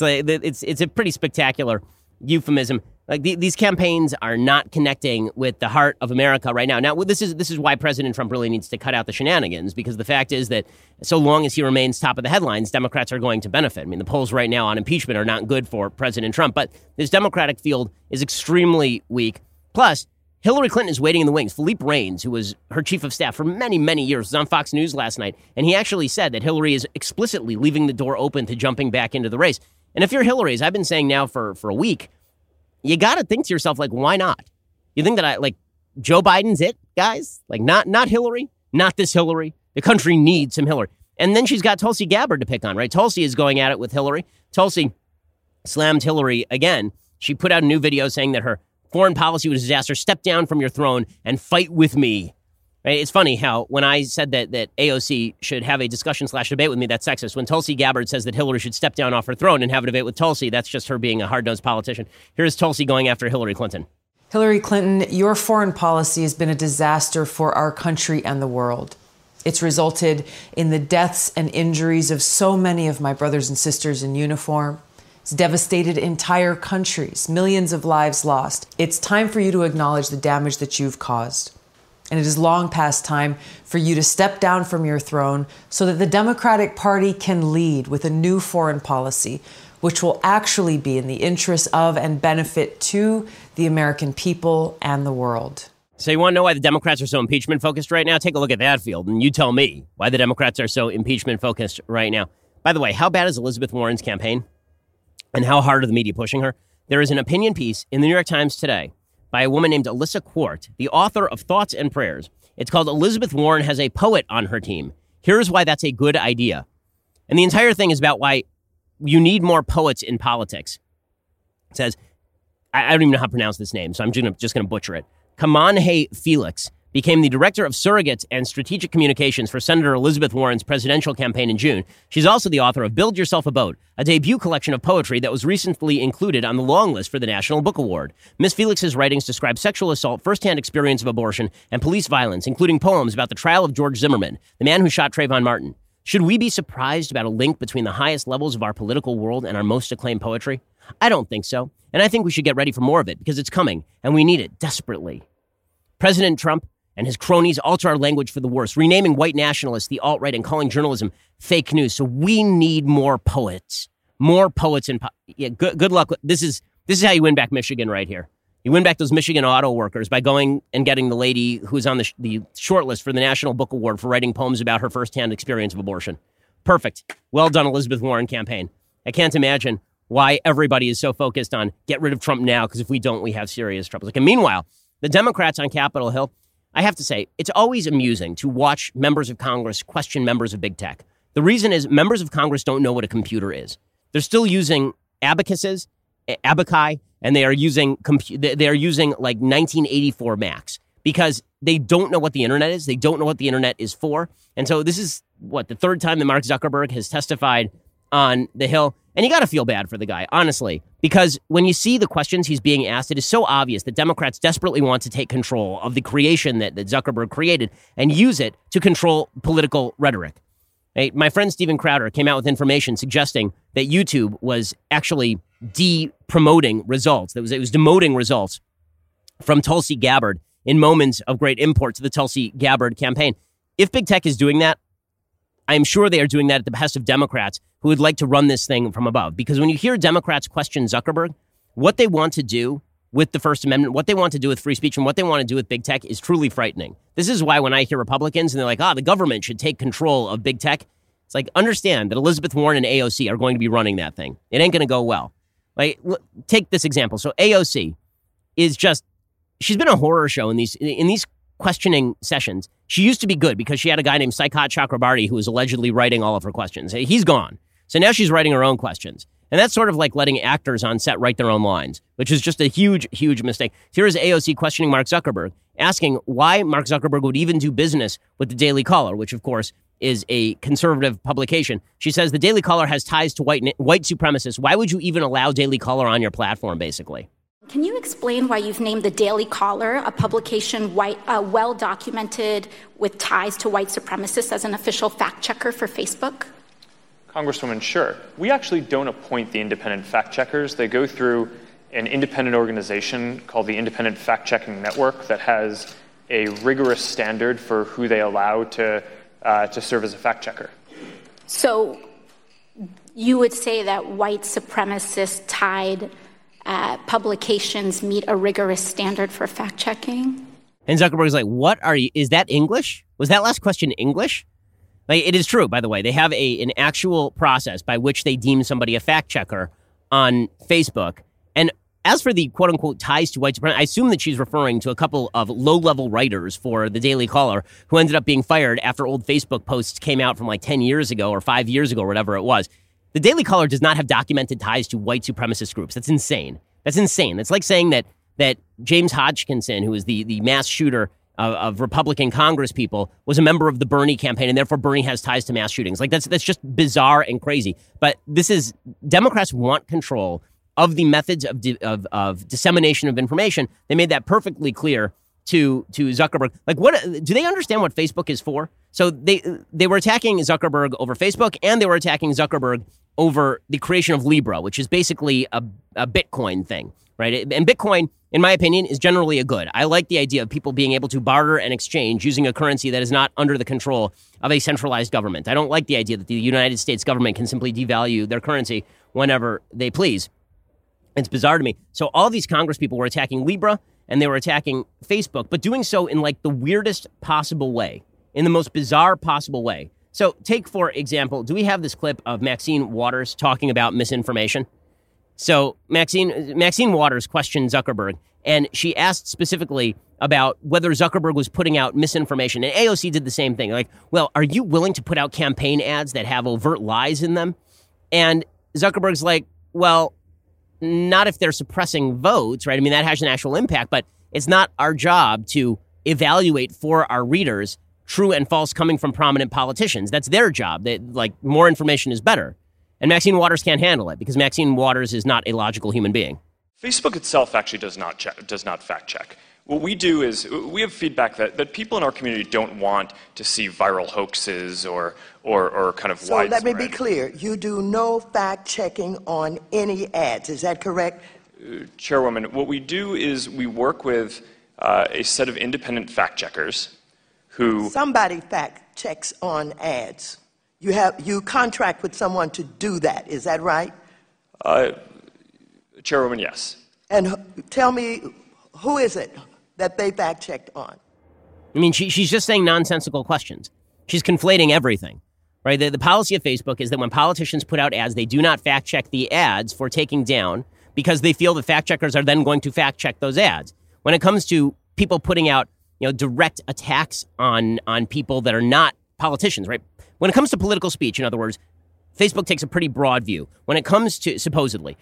a pretty spectacular euphemism. Like these campaigns are not connecting with the heart of America right now. Now, this is why President Trump really needs to cut out the shenanigans, because the fact is that so long as he remains top of the headlines, Democrats are going to benefit. I mean, the polls right now on impeachment are not good for President Trump, but this Democratic field is extremely weak. Plus, Hillary Clinton is waiting in the wings. Philippe Reines, who was her chief of staff for many, many years, was on Fox News last night, and he actually said that Hillary is explicitly leaving the door open to jumping back into the race. And if you're Hillary, as I've been saying now for a week, you got to think to yourself, like, why not? You think that Joe Biden's it, guys? Like, not Hillary, not this Hillary. The country needs some Hillary. And then she's got Tulsi Gabbard to pick on, right? Tulsi is going at it with Hillary. Tulsi slammed Hillary again. She put out a new video saying that her foreign policy was a disaster. Step down from your throne and fight with me. Right? It's funny how when I said that AOC should have a discussion/debate with me, that's sexist. When Tulsi Gabbard says that Hillary should step down off her throne and have a debate with Tulsi, that's just her being a hard-nosed politician. Here's Tulsi going after Hillary Clinton. Hillary Clinton, your foreign policy has been a disaster for our country and the world. It's resulted in the deaths and injuries of so many of my brothers and sisters in uniform. It's devastated entire countries, millions of lives lost. It's time for you to acknowledge the damage that you've caused. And it is long past time for you to step down from your throne so that the Democratic Party can lead with a new foreign policy, which will actually be in the interest of and benefit to the American people and the world. So you want to know why the Democrats are so impeachment focused right now? Take a look at that field and you tell me why the Democrats are so impeachment focused right now. By the way, how bad is Elizabeth Warren's campaign? And how hard are the media pushing her? There is an opinion piece in the New York Times today by a woman named Alyssa Quart, the author of Thoughts and Prayers. It's called Elizabeth Warren Has a Poet on Her Team. Here's why that's a good idea. And the entire thing is about why you need more poets in politics. It says, I don't even know how to pronounce this name, so I'm just going to butcher it. Kamanhe Felix became the director of surrogates and strategic communications for Senator Elizabeth Warren's presidential campaign in June. She's also the author of Build Yourself a Boat, a debut collection of poetry that was recently included on the long list for the National Book Award. Miss Felix's writings describe sexual assault, firsthand experience of abortion, and police violence, including poems about the trial of George Zimmerman, the man who shot Trayvon Martin. Should we be surprised about a link between the highest levels of our political world and our most acclaimed poetry? I don't think so. And I think we should get ready for more of it because it's coming, and we need it desperately. President Trump and his cronies alter our language for the worse, renaming white nationalists the alt-right and calling journalism fake news. So we need more poets. More poets. Good luck. This is how you win back Michigan right here. You win back those Michigan auto workers by going and getting the lady who's on the short list for the National Book Award for writing poems about her firsthand experience of abortion. Perfect. Well done, Elizabeth Warren campaign. I can't imagine why everybody is so focused on get rid of Trump now, because if we don't, we have serious troubles. And meanwhile, the Democrats on Capitol Hill, I have to say, it's always amusing to watch members of Congress question members of big tech. The reason is members of Congress don't know what a computer is. They're still using abacuses, abaci, and they are using like 1984 Macs because they don't know what the internet is. They don't know what the internet is for. And so this is the third time that Mark Zuckerberg has testified on the Hill. And you got to feel bad for the guy, honestly, because when you see the questions he's being asked, it is so obvious that Democrats desperately want to take control of the creation that Zuckerberg created and use it to control political rhetoric. Right? My friend Steven Crowder came out with information suggesting that YouTube was actually de-promoting results. It was demoting results from Tulsi Gabbard in moments of great import to the Tulsi Gabbard campaign. If big tech is doing that, I'm sure they are doing that at the behest of Democrats who would like to run this thing from above. Because when you hear Democrats question Zuckerberg, what they want to do with the First Amendment, what they want to do with free speech, and what they want to do with big tech is truly frightening. This is why when I hear Republicans and they're like, the government should take control of big tech, it's like, understand that Elizabeth Warren and AOC are going to be running that thing. It ain't going to go well. Like, take this example. So AOC is she's been a horror show in these questioning sessions. She used to be good because she had a guy named Saikat Chakrabarty who was allegedly writing all of her questions. He's gone. So now she's writing her own questions. And that's sort of like letting actors on set write their own lines, which is just a huge, huge mistake. Here is AOC questioning Mark Zuckerberg, asking why Mark Zuckerberg would even do business with the Daily Caller, which, of course, is a conservative publication. She says the Daily Caller has ties to white supremacists. Why would you even allow Daily Caller on your platform, basically? Can you explain why you've named the Daily Caller, a publication well-documented with ties to white supremacists, as an official fact-checker for Facebook? Congresswoman, sure. We actually don't appoint the independent fact-checkers. They go through an independent organization called the Independent Fact-Checking Network that has a rigorous standard for who they allow to serve as a fact-checker. So you would say that white supremacist-tied publications meet a rigorous standard for fact-checking? And Zuckerberg's like, what are you? Is that English? Was that last question English? Like, it is true, by the way. They have an actual process by which they deem somebody a fact-checker on Facebook. And as for the quote-unquote ties to white supremacy, I assume that she's referring to a couple of low-level writers for the Daily Caller who ended up being fired after old Facebook posts came out from like 10 years ago or 5 years ago or whatever it was. The Daily Caller does not have documented ties to white supremacist groups. That's insane. That's insane. That's like saying that James Hodgkinson, who is the mass shooter of Republican Congress people, was a member of the Bernie campaign, and therefore Bernie has ties to mass shootings. Like, that's just bizarre and crazy. But Democrats want control of the methods of dissemination of information. They made that perfectly clear to Zuckerberg. Like, what do they understand what Facebook is for? So they were attacking Zuckerberg over Facebook, and they were attacking Zuckerberg over the creation of Libra, which is basically a Bitcoin thing, right? And Bitcoin, in my opinion, is generally a good. I like the idea of people being able to barter and exchange using a currency that is not under the control of a centralized government. I don't like the idea that the United States government can simply devalue their currency whenever they please. It's bizarre to me. So all these Congress people were attacking Libra, and they were attacking Facebook, but doing so in like the weirdest possible way, in the most bizarre possible way. So take, for example, do we have this clip of Maxine Waters talking about misinformation? So Maxine Waters questioned Zuckerberg, and she asked specifically about whether Zuckerberg was putting out misinformation. And AOC did the same thing. Like, well, are you willing to put out campaign ads that have overt lies in them? And Zuckerberg's like, well, not if they're suppressing votes, right? I mean, that has an actual impact, but it's not our job to evaluate for our readers true and false coming from prominent politicians. That's their job. Like, more information is better. And Maxine Waters can't handle it because Maxine Waters is not a logical human being. Facebook itself actually does not fact check. What we do is we have feedback that people in our community don't want to see viral hoaxes or kind of widespread. So let me be clear. You do no fact checking on any ads. Is that correct? Chairwoman, what we do is we work with a set of independent fact checkers who... Somebody fact checks on ads. You contract with someone to do that. Is that right? Chairwoman, yes. And tell me, who is it that they fact checked on? I mean, she's just saying nonsensical questions. She's conflating everything, right? The policy of Facebook is that when politicians put out ads, they do not fact check the ads for taking down because they feel the fact checkers are then going to fact check those ads. When it comes to people putting out, direct attacks on people that are not politicians, right? When it comes to political speech, in other words, Facebook takes a pretty broad view. When it comes to, supposedly,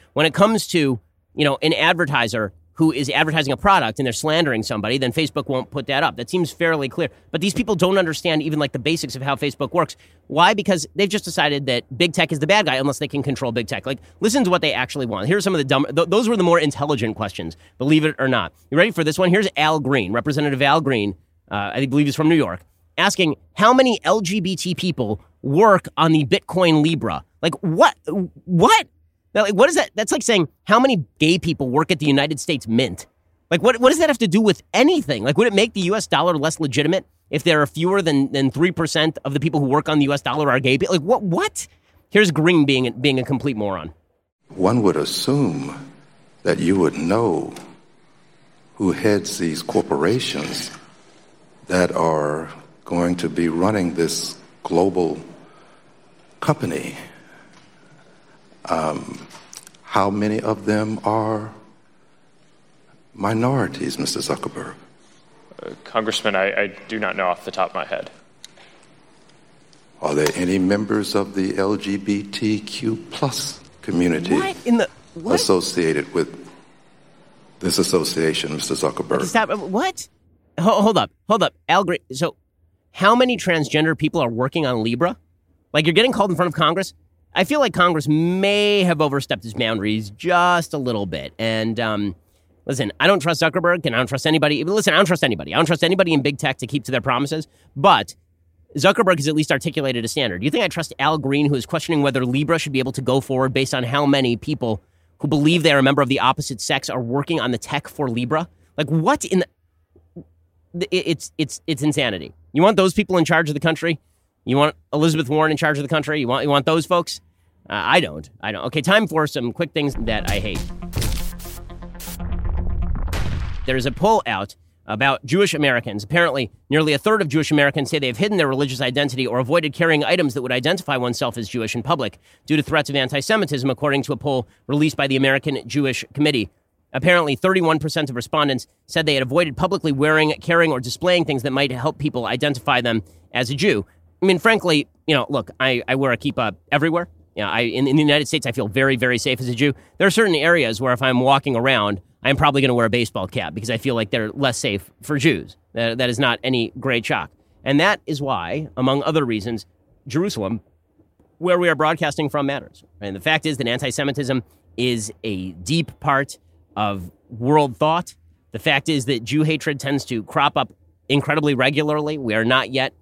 an advertiser who is advertising a product and they're slandering somebody, then Facebook won't put that up. That seems fairly clear. But these people don't understand even like the basics of how Facebook works. Why? Because they've just decided that big tech is the bad guy unless they can control big tech. Like, listen to what they actually want. Here's some of the those were the more intelligent questions, believe it or not. You ready for this one? Here's Al Green, Representative Al Green, I believe he's from New York, asking how many LGBT people work on the Bitcoin Libra. Like, what? Now, like, what is that? That's like saying how many gay people work at the United States Mint. Like, what does that have to do with anything? Like, would it make the U.S. dollar less legitimate if there are fewer than 3% of the people who work on the U.S. dollar are gay people? Like, what? Here's Green being a complete moron. One would assume that you would know who heads these corporations that are going to be running this global company. How many of them are minorities, Mr. Zuckerberg? Congressman, I do not know off the top of my head. Are there any members of the LGBTQ plus community associated with this association, Mr. Zuckerberg? Stop. What? Hold up. Al Green. So how many transgender people are working on Libra? Like, you're getting called in front of Congress. I feel like Congress may have overstepped its boundaries just a little bit. And listen, I don't trust Zuckerberg, and I don't trust anybody. Listen, I don't trust anybody. I don't trust anybody in big tech to keep to their promises. But Zuckerberg has at least articulated a standard. Do you think I trust Al Green, who is questioning whether Libra should be able to go forward based on how many people who believe they are a member of the opposite sex are working on the tech for Libra? Like, what in the... It's insanity. You want those people in charge of the country? You want Elizabeth Warren in charge of the country? You want those folks? I don't. Okay, time for some quick things that I hate. There's a poll out about Jewish Americans. Apparently, nearly a third of Jewish Americans say they have hidden their religious identity or avoided carrying items that would identify oneself as Jewish in public due to threats of anti-Semitism, according to a poll released by the American Jewish Committee. Apparently, 31% of respondents said they had avoided publicly wearing, carrying, or displaying things that might help people identify them as a Jew. I mean, frankly, look, I wear a kippah everywhere. In the United States, I feel very, very safe as a Jew. There are certain areas where if I'm walking around, I'm probably going to wear a baseball cap because I feel like they're less safe for Jews. That is not any great shock. And that is why, among other reasons, Jerusalem, where we are broadcasting from, matters. And the fact is that anti-Semitism is a deep part of world thought. The fact is that Jew hatred tends to crop up incredibly regularly. We are not yet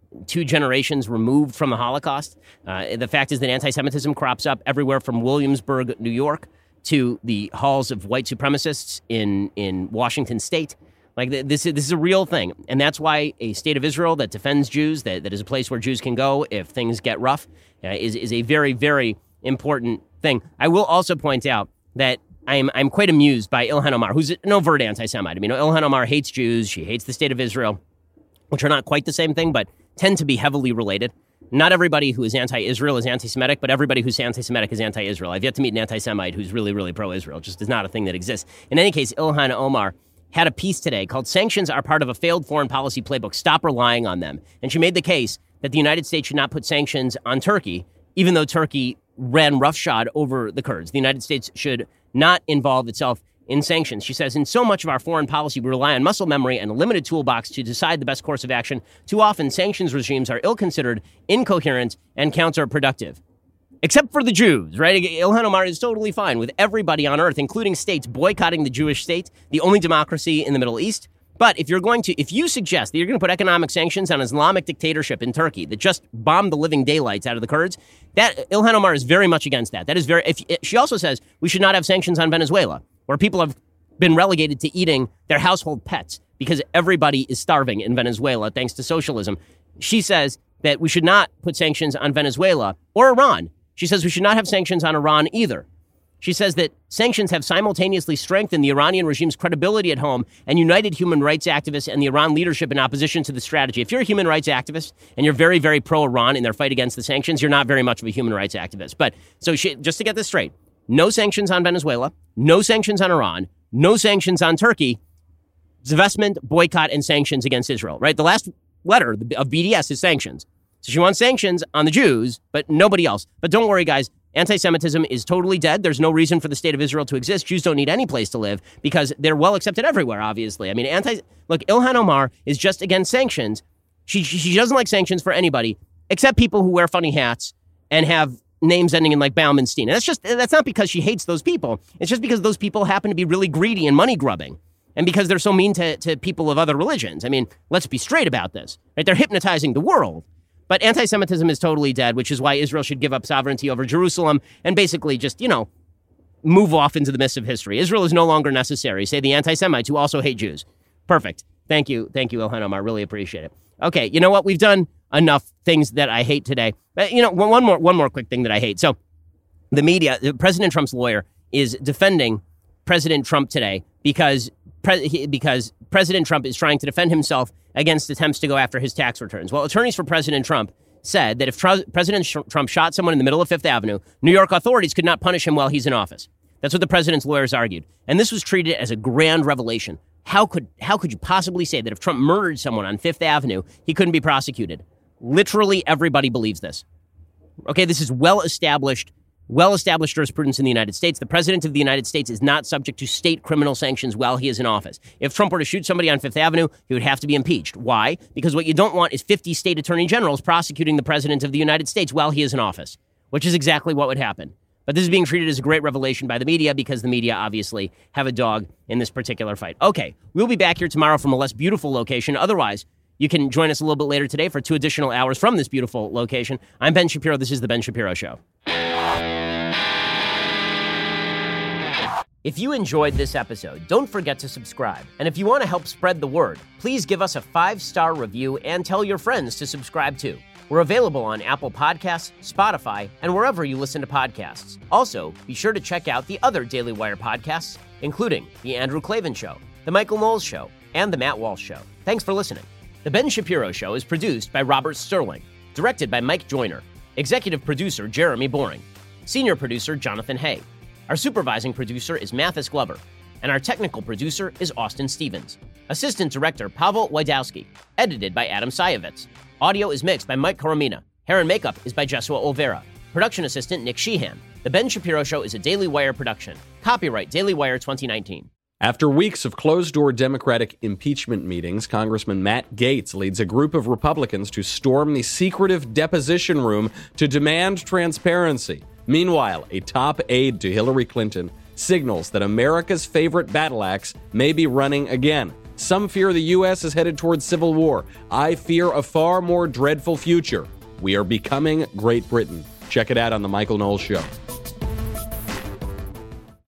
2 generations removed from the Holocaust. The fact is that anti-Semitism crops up everywhere from Williamsburg, New York, to the halls of white supremacists in Washington State. Like, this is a real thing. And that's why a state of Israel that defends Jews, that is a place where Jews can go if things get rough, is a very, very important thing. I will also point out that I'm quite amused by Ilhan Omar, who's an overt anti-Semite. I mean, Ilhan Omar hates Jews. She hates the state of Israel, which are not quite the same thing, but tend to be heavily related. Not everybody who is anti-Israel is anti-Semitic, but everybody who's anti-Semitic is anti-Israel. I've yet to meet an anti-Semite who's really, really pro-Israel. It just is not a thing that exists. In any case, Ilhan Omar had a piece today called "Sanctions Are Part of a Failed Foreign Policy Playbook. Stop Relying on Them." And she made the case that the United States should not put sanctions on Turkey, even though Turkey ran roughshod over the Kurds. The United States should not involve itself in sanctions. She says, in so much of our foreign policy, we rely on muscle memory and a limited toolbox to decide the best course of action. Too often, sanctions regimes are ill-considered, incoherent, and counterproductive. Except for the Jews, right? Ilhan Omar is totally fine with everybody on earth, including states, boycotting the Jewish state, the only democracy in the Middle East. But if you suggest that you're going to put economic sanctions on an Islamic dictatorship in Turkey that just bombed the living daylights out of the Kurds, that Ilhan Omar is very much against that. That is she also says we should not have sanctions on Venezuela, where people have been relegated to eating their household pets because everybody is starving in Venezuela thanks to socialism. She says that we should not put sanctions on Venezuela or Iran. She says we should not have sanctions on Iran either. She says that sanctions have simultaneously strengthened the Iranian regime's credibility at home and united human rights activists and the Iran leadership in opposition to the strategy. If you're a human rights activist and you're very, very pro-Iran in their fight against the sanctions, you're not very much of a human rights activist. But so just to get this straight, no sanctions on Venezuela, no sanctions on Iran, no sanctions on Turkey, divestment, boycott, and sanctions against Israel, right? The last letter of BDS is sanctions. So she wants sanctions on the Jews, but nobody else. But don't worry, guys. Anti-Semitism is totally dead. There's no reason for the state of Israel to exist. Jews don't need any place to live because they're well accepted everywhere, obviously. I mean, Ilhan Omar is just against sanctions. She doesn't like sanctions for anybody except people who wear funny hats and have names ending in like Baumenstein. And that's not because she hates those people. It's just because those people happen to be really greedy and money grubbing. And because they're so mean to people of other religions. I mean, let's be straight about this, right? They're hypnotizing the world. But anti-Semitism is totally dead, which is why Israel should give up sovereignty over Jerusalem and basically just, move off into the mist of history. Israel is no longer necessary, say the anti-Semites who also hate Jews. Perfect. Thank you, Ilhan Omar. Really appreciate it. Okay, you know what? We've done enough things that I hate today. But, one more quick thing that I hate. So the media, President Trump's lawyer is defending President Trump today because President Trump is trying to defend himself against attempts to go after his tax returns. Well, attorneys for President Trump said that if President Trump shot someone in the middle of Fifth Avenue, New York authorities could not punish him while he's in office. That's what the president's lawyers argued. And this was treated as a grand revelation. How could you possibly say that if Trump murdered someone on Fifth Avenue, he couldn't be prosecuted? Literally everybody believes this. Okay, this is well-established well-established jurisprudence in the United States. The president of the United States is not subject to state criminal sanctions while he is in office. If Trump were to shoot somebody on Fifth Avenue, he would have to be impeached. Why? Because what you don't want is 50 state attorney generals prosecuting the president of the United States while he is in office, which is exactly what would happen. But this is being treated as a great revelation by the media because the media obviously have a dog in this particular fight. Okay, we'll be back here tomorrow from a less beautiful location. Otherwise, you can join us a little bit later today for 2 additional hours from this beautiful location. I'm Ben Shapiro. This is The Ben Shapiro Show. If you enjoyed this episode, don't forget to subscribe. And if you want to help spread the word, please give us a 5-star review and tell your friends to subscribe too. We're available on Apple Podcasts, Spotify, and wherever you listen to podcasts. Also, be sure to check out the other Daily Wire podcasts, including The Andrew Klavan Show, The Michael Knowles Show, and The Matt Walsh Show. Thanks for listening. The Ben Shapiro Show is produced by Robert Sterling, directed by Mike Joyner, executive producer Jeremy Boring, senior producer Jonathan Hay. Our supervising producer is Mathis Glover, and our technical producer is Austin Stevens. Assistant director Pavel Wydowski, edited by Adam Sayevitz. Audio is mixed by Mike Coromina. Hair and makeup is by Jesua Olvera. Production assistant Nick Sheehan. The Ben Shapiro Show is a Daily Wire production. Copyright Daily Wire 2019. After weeks of closed-door Democratic impeachment meetings, Congressman Matt Gaetz leads a group of Republicans to storm the secretive deposition room to demand transparency. Meanwhile, a top aide to Hillary Clinton signals that America's favorite battle axe may be running again. Some fear the U.S. is headed towards civil war. I fear a far more dreadful future. We are becoming Great Britain. Check it out on The Michael Knowles Show.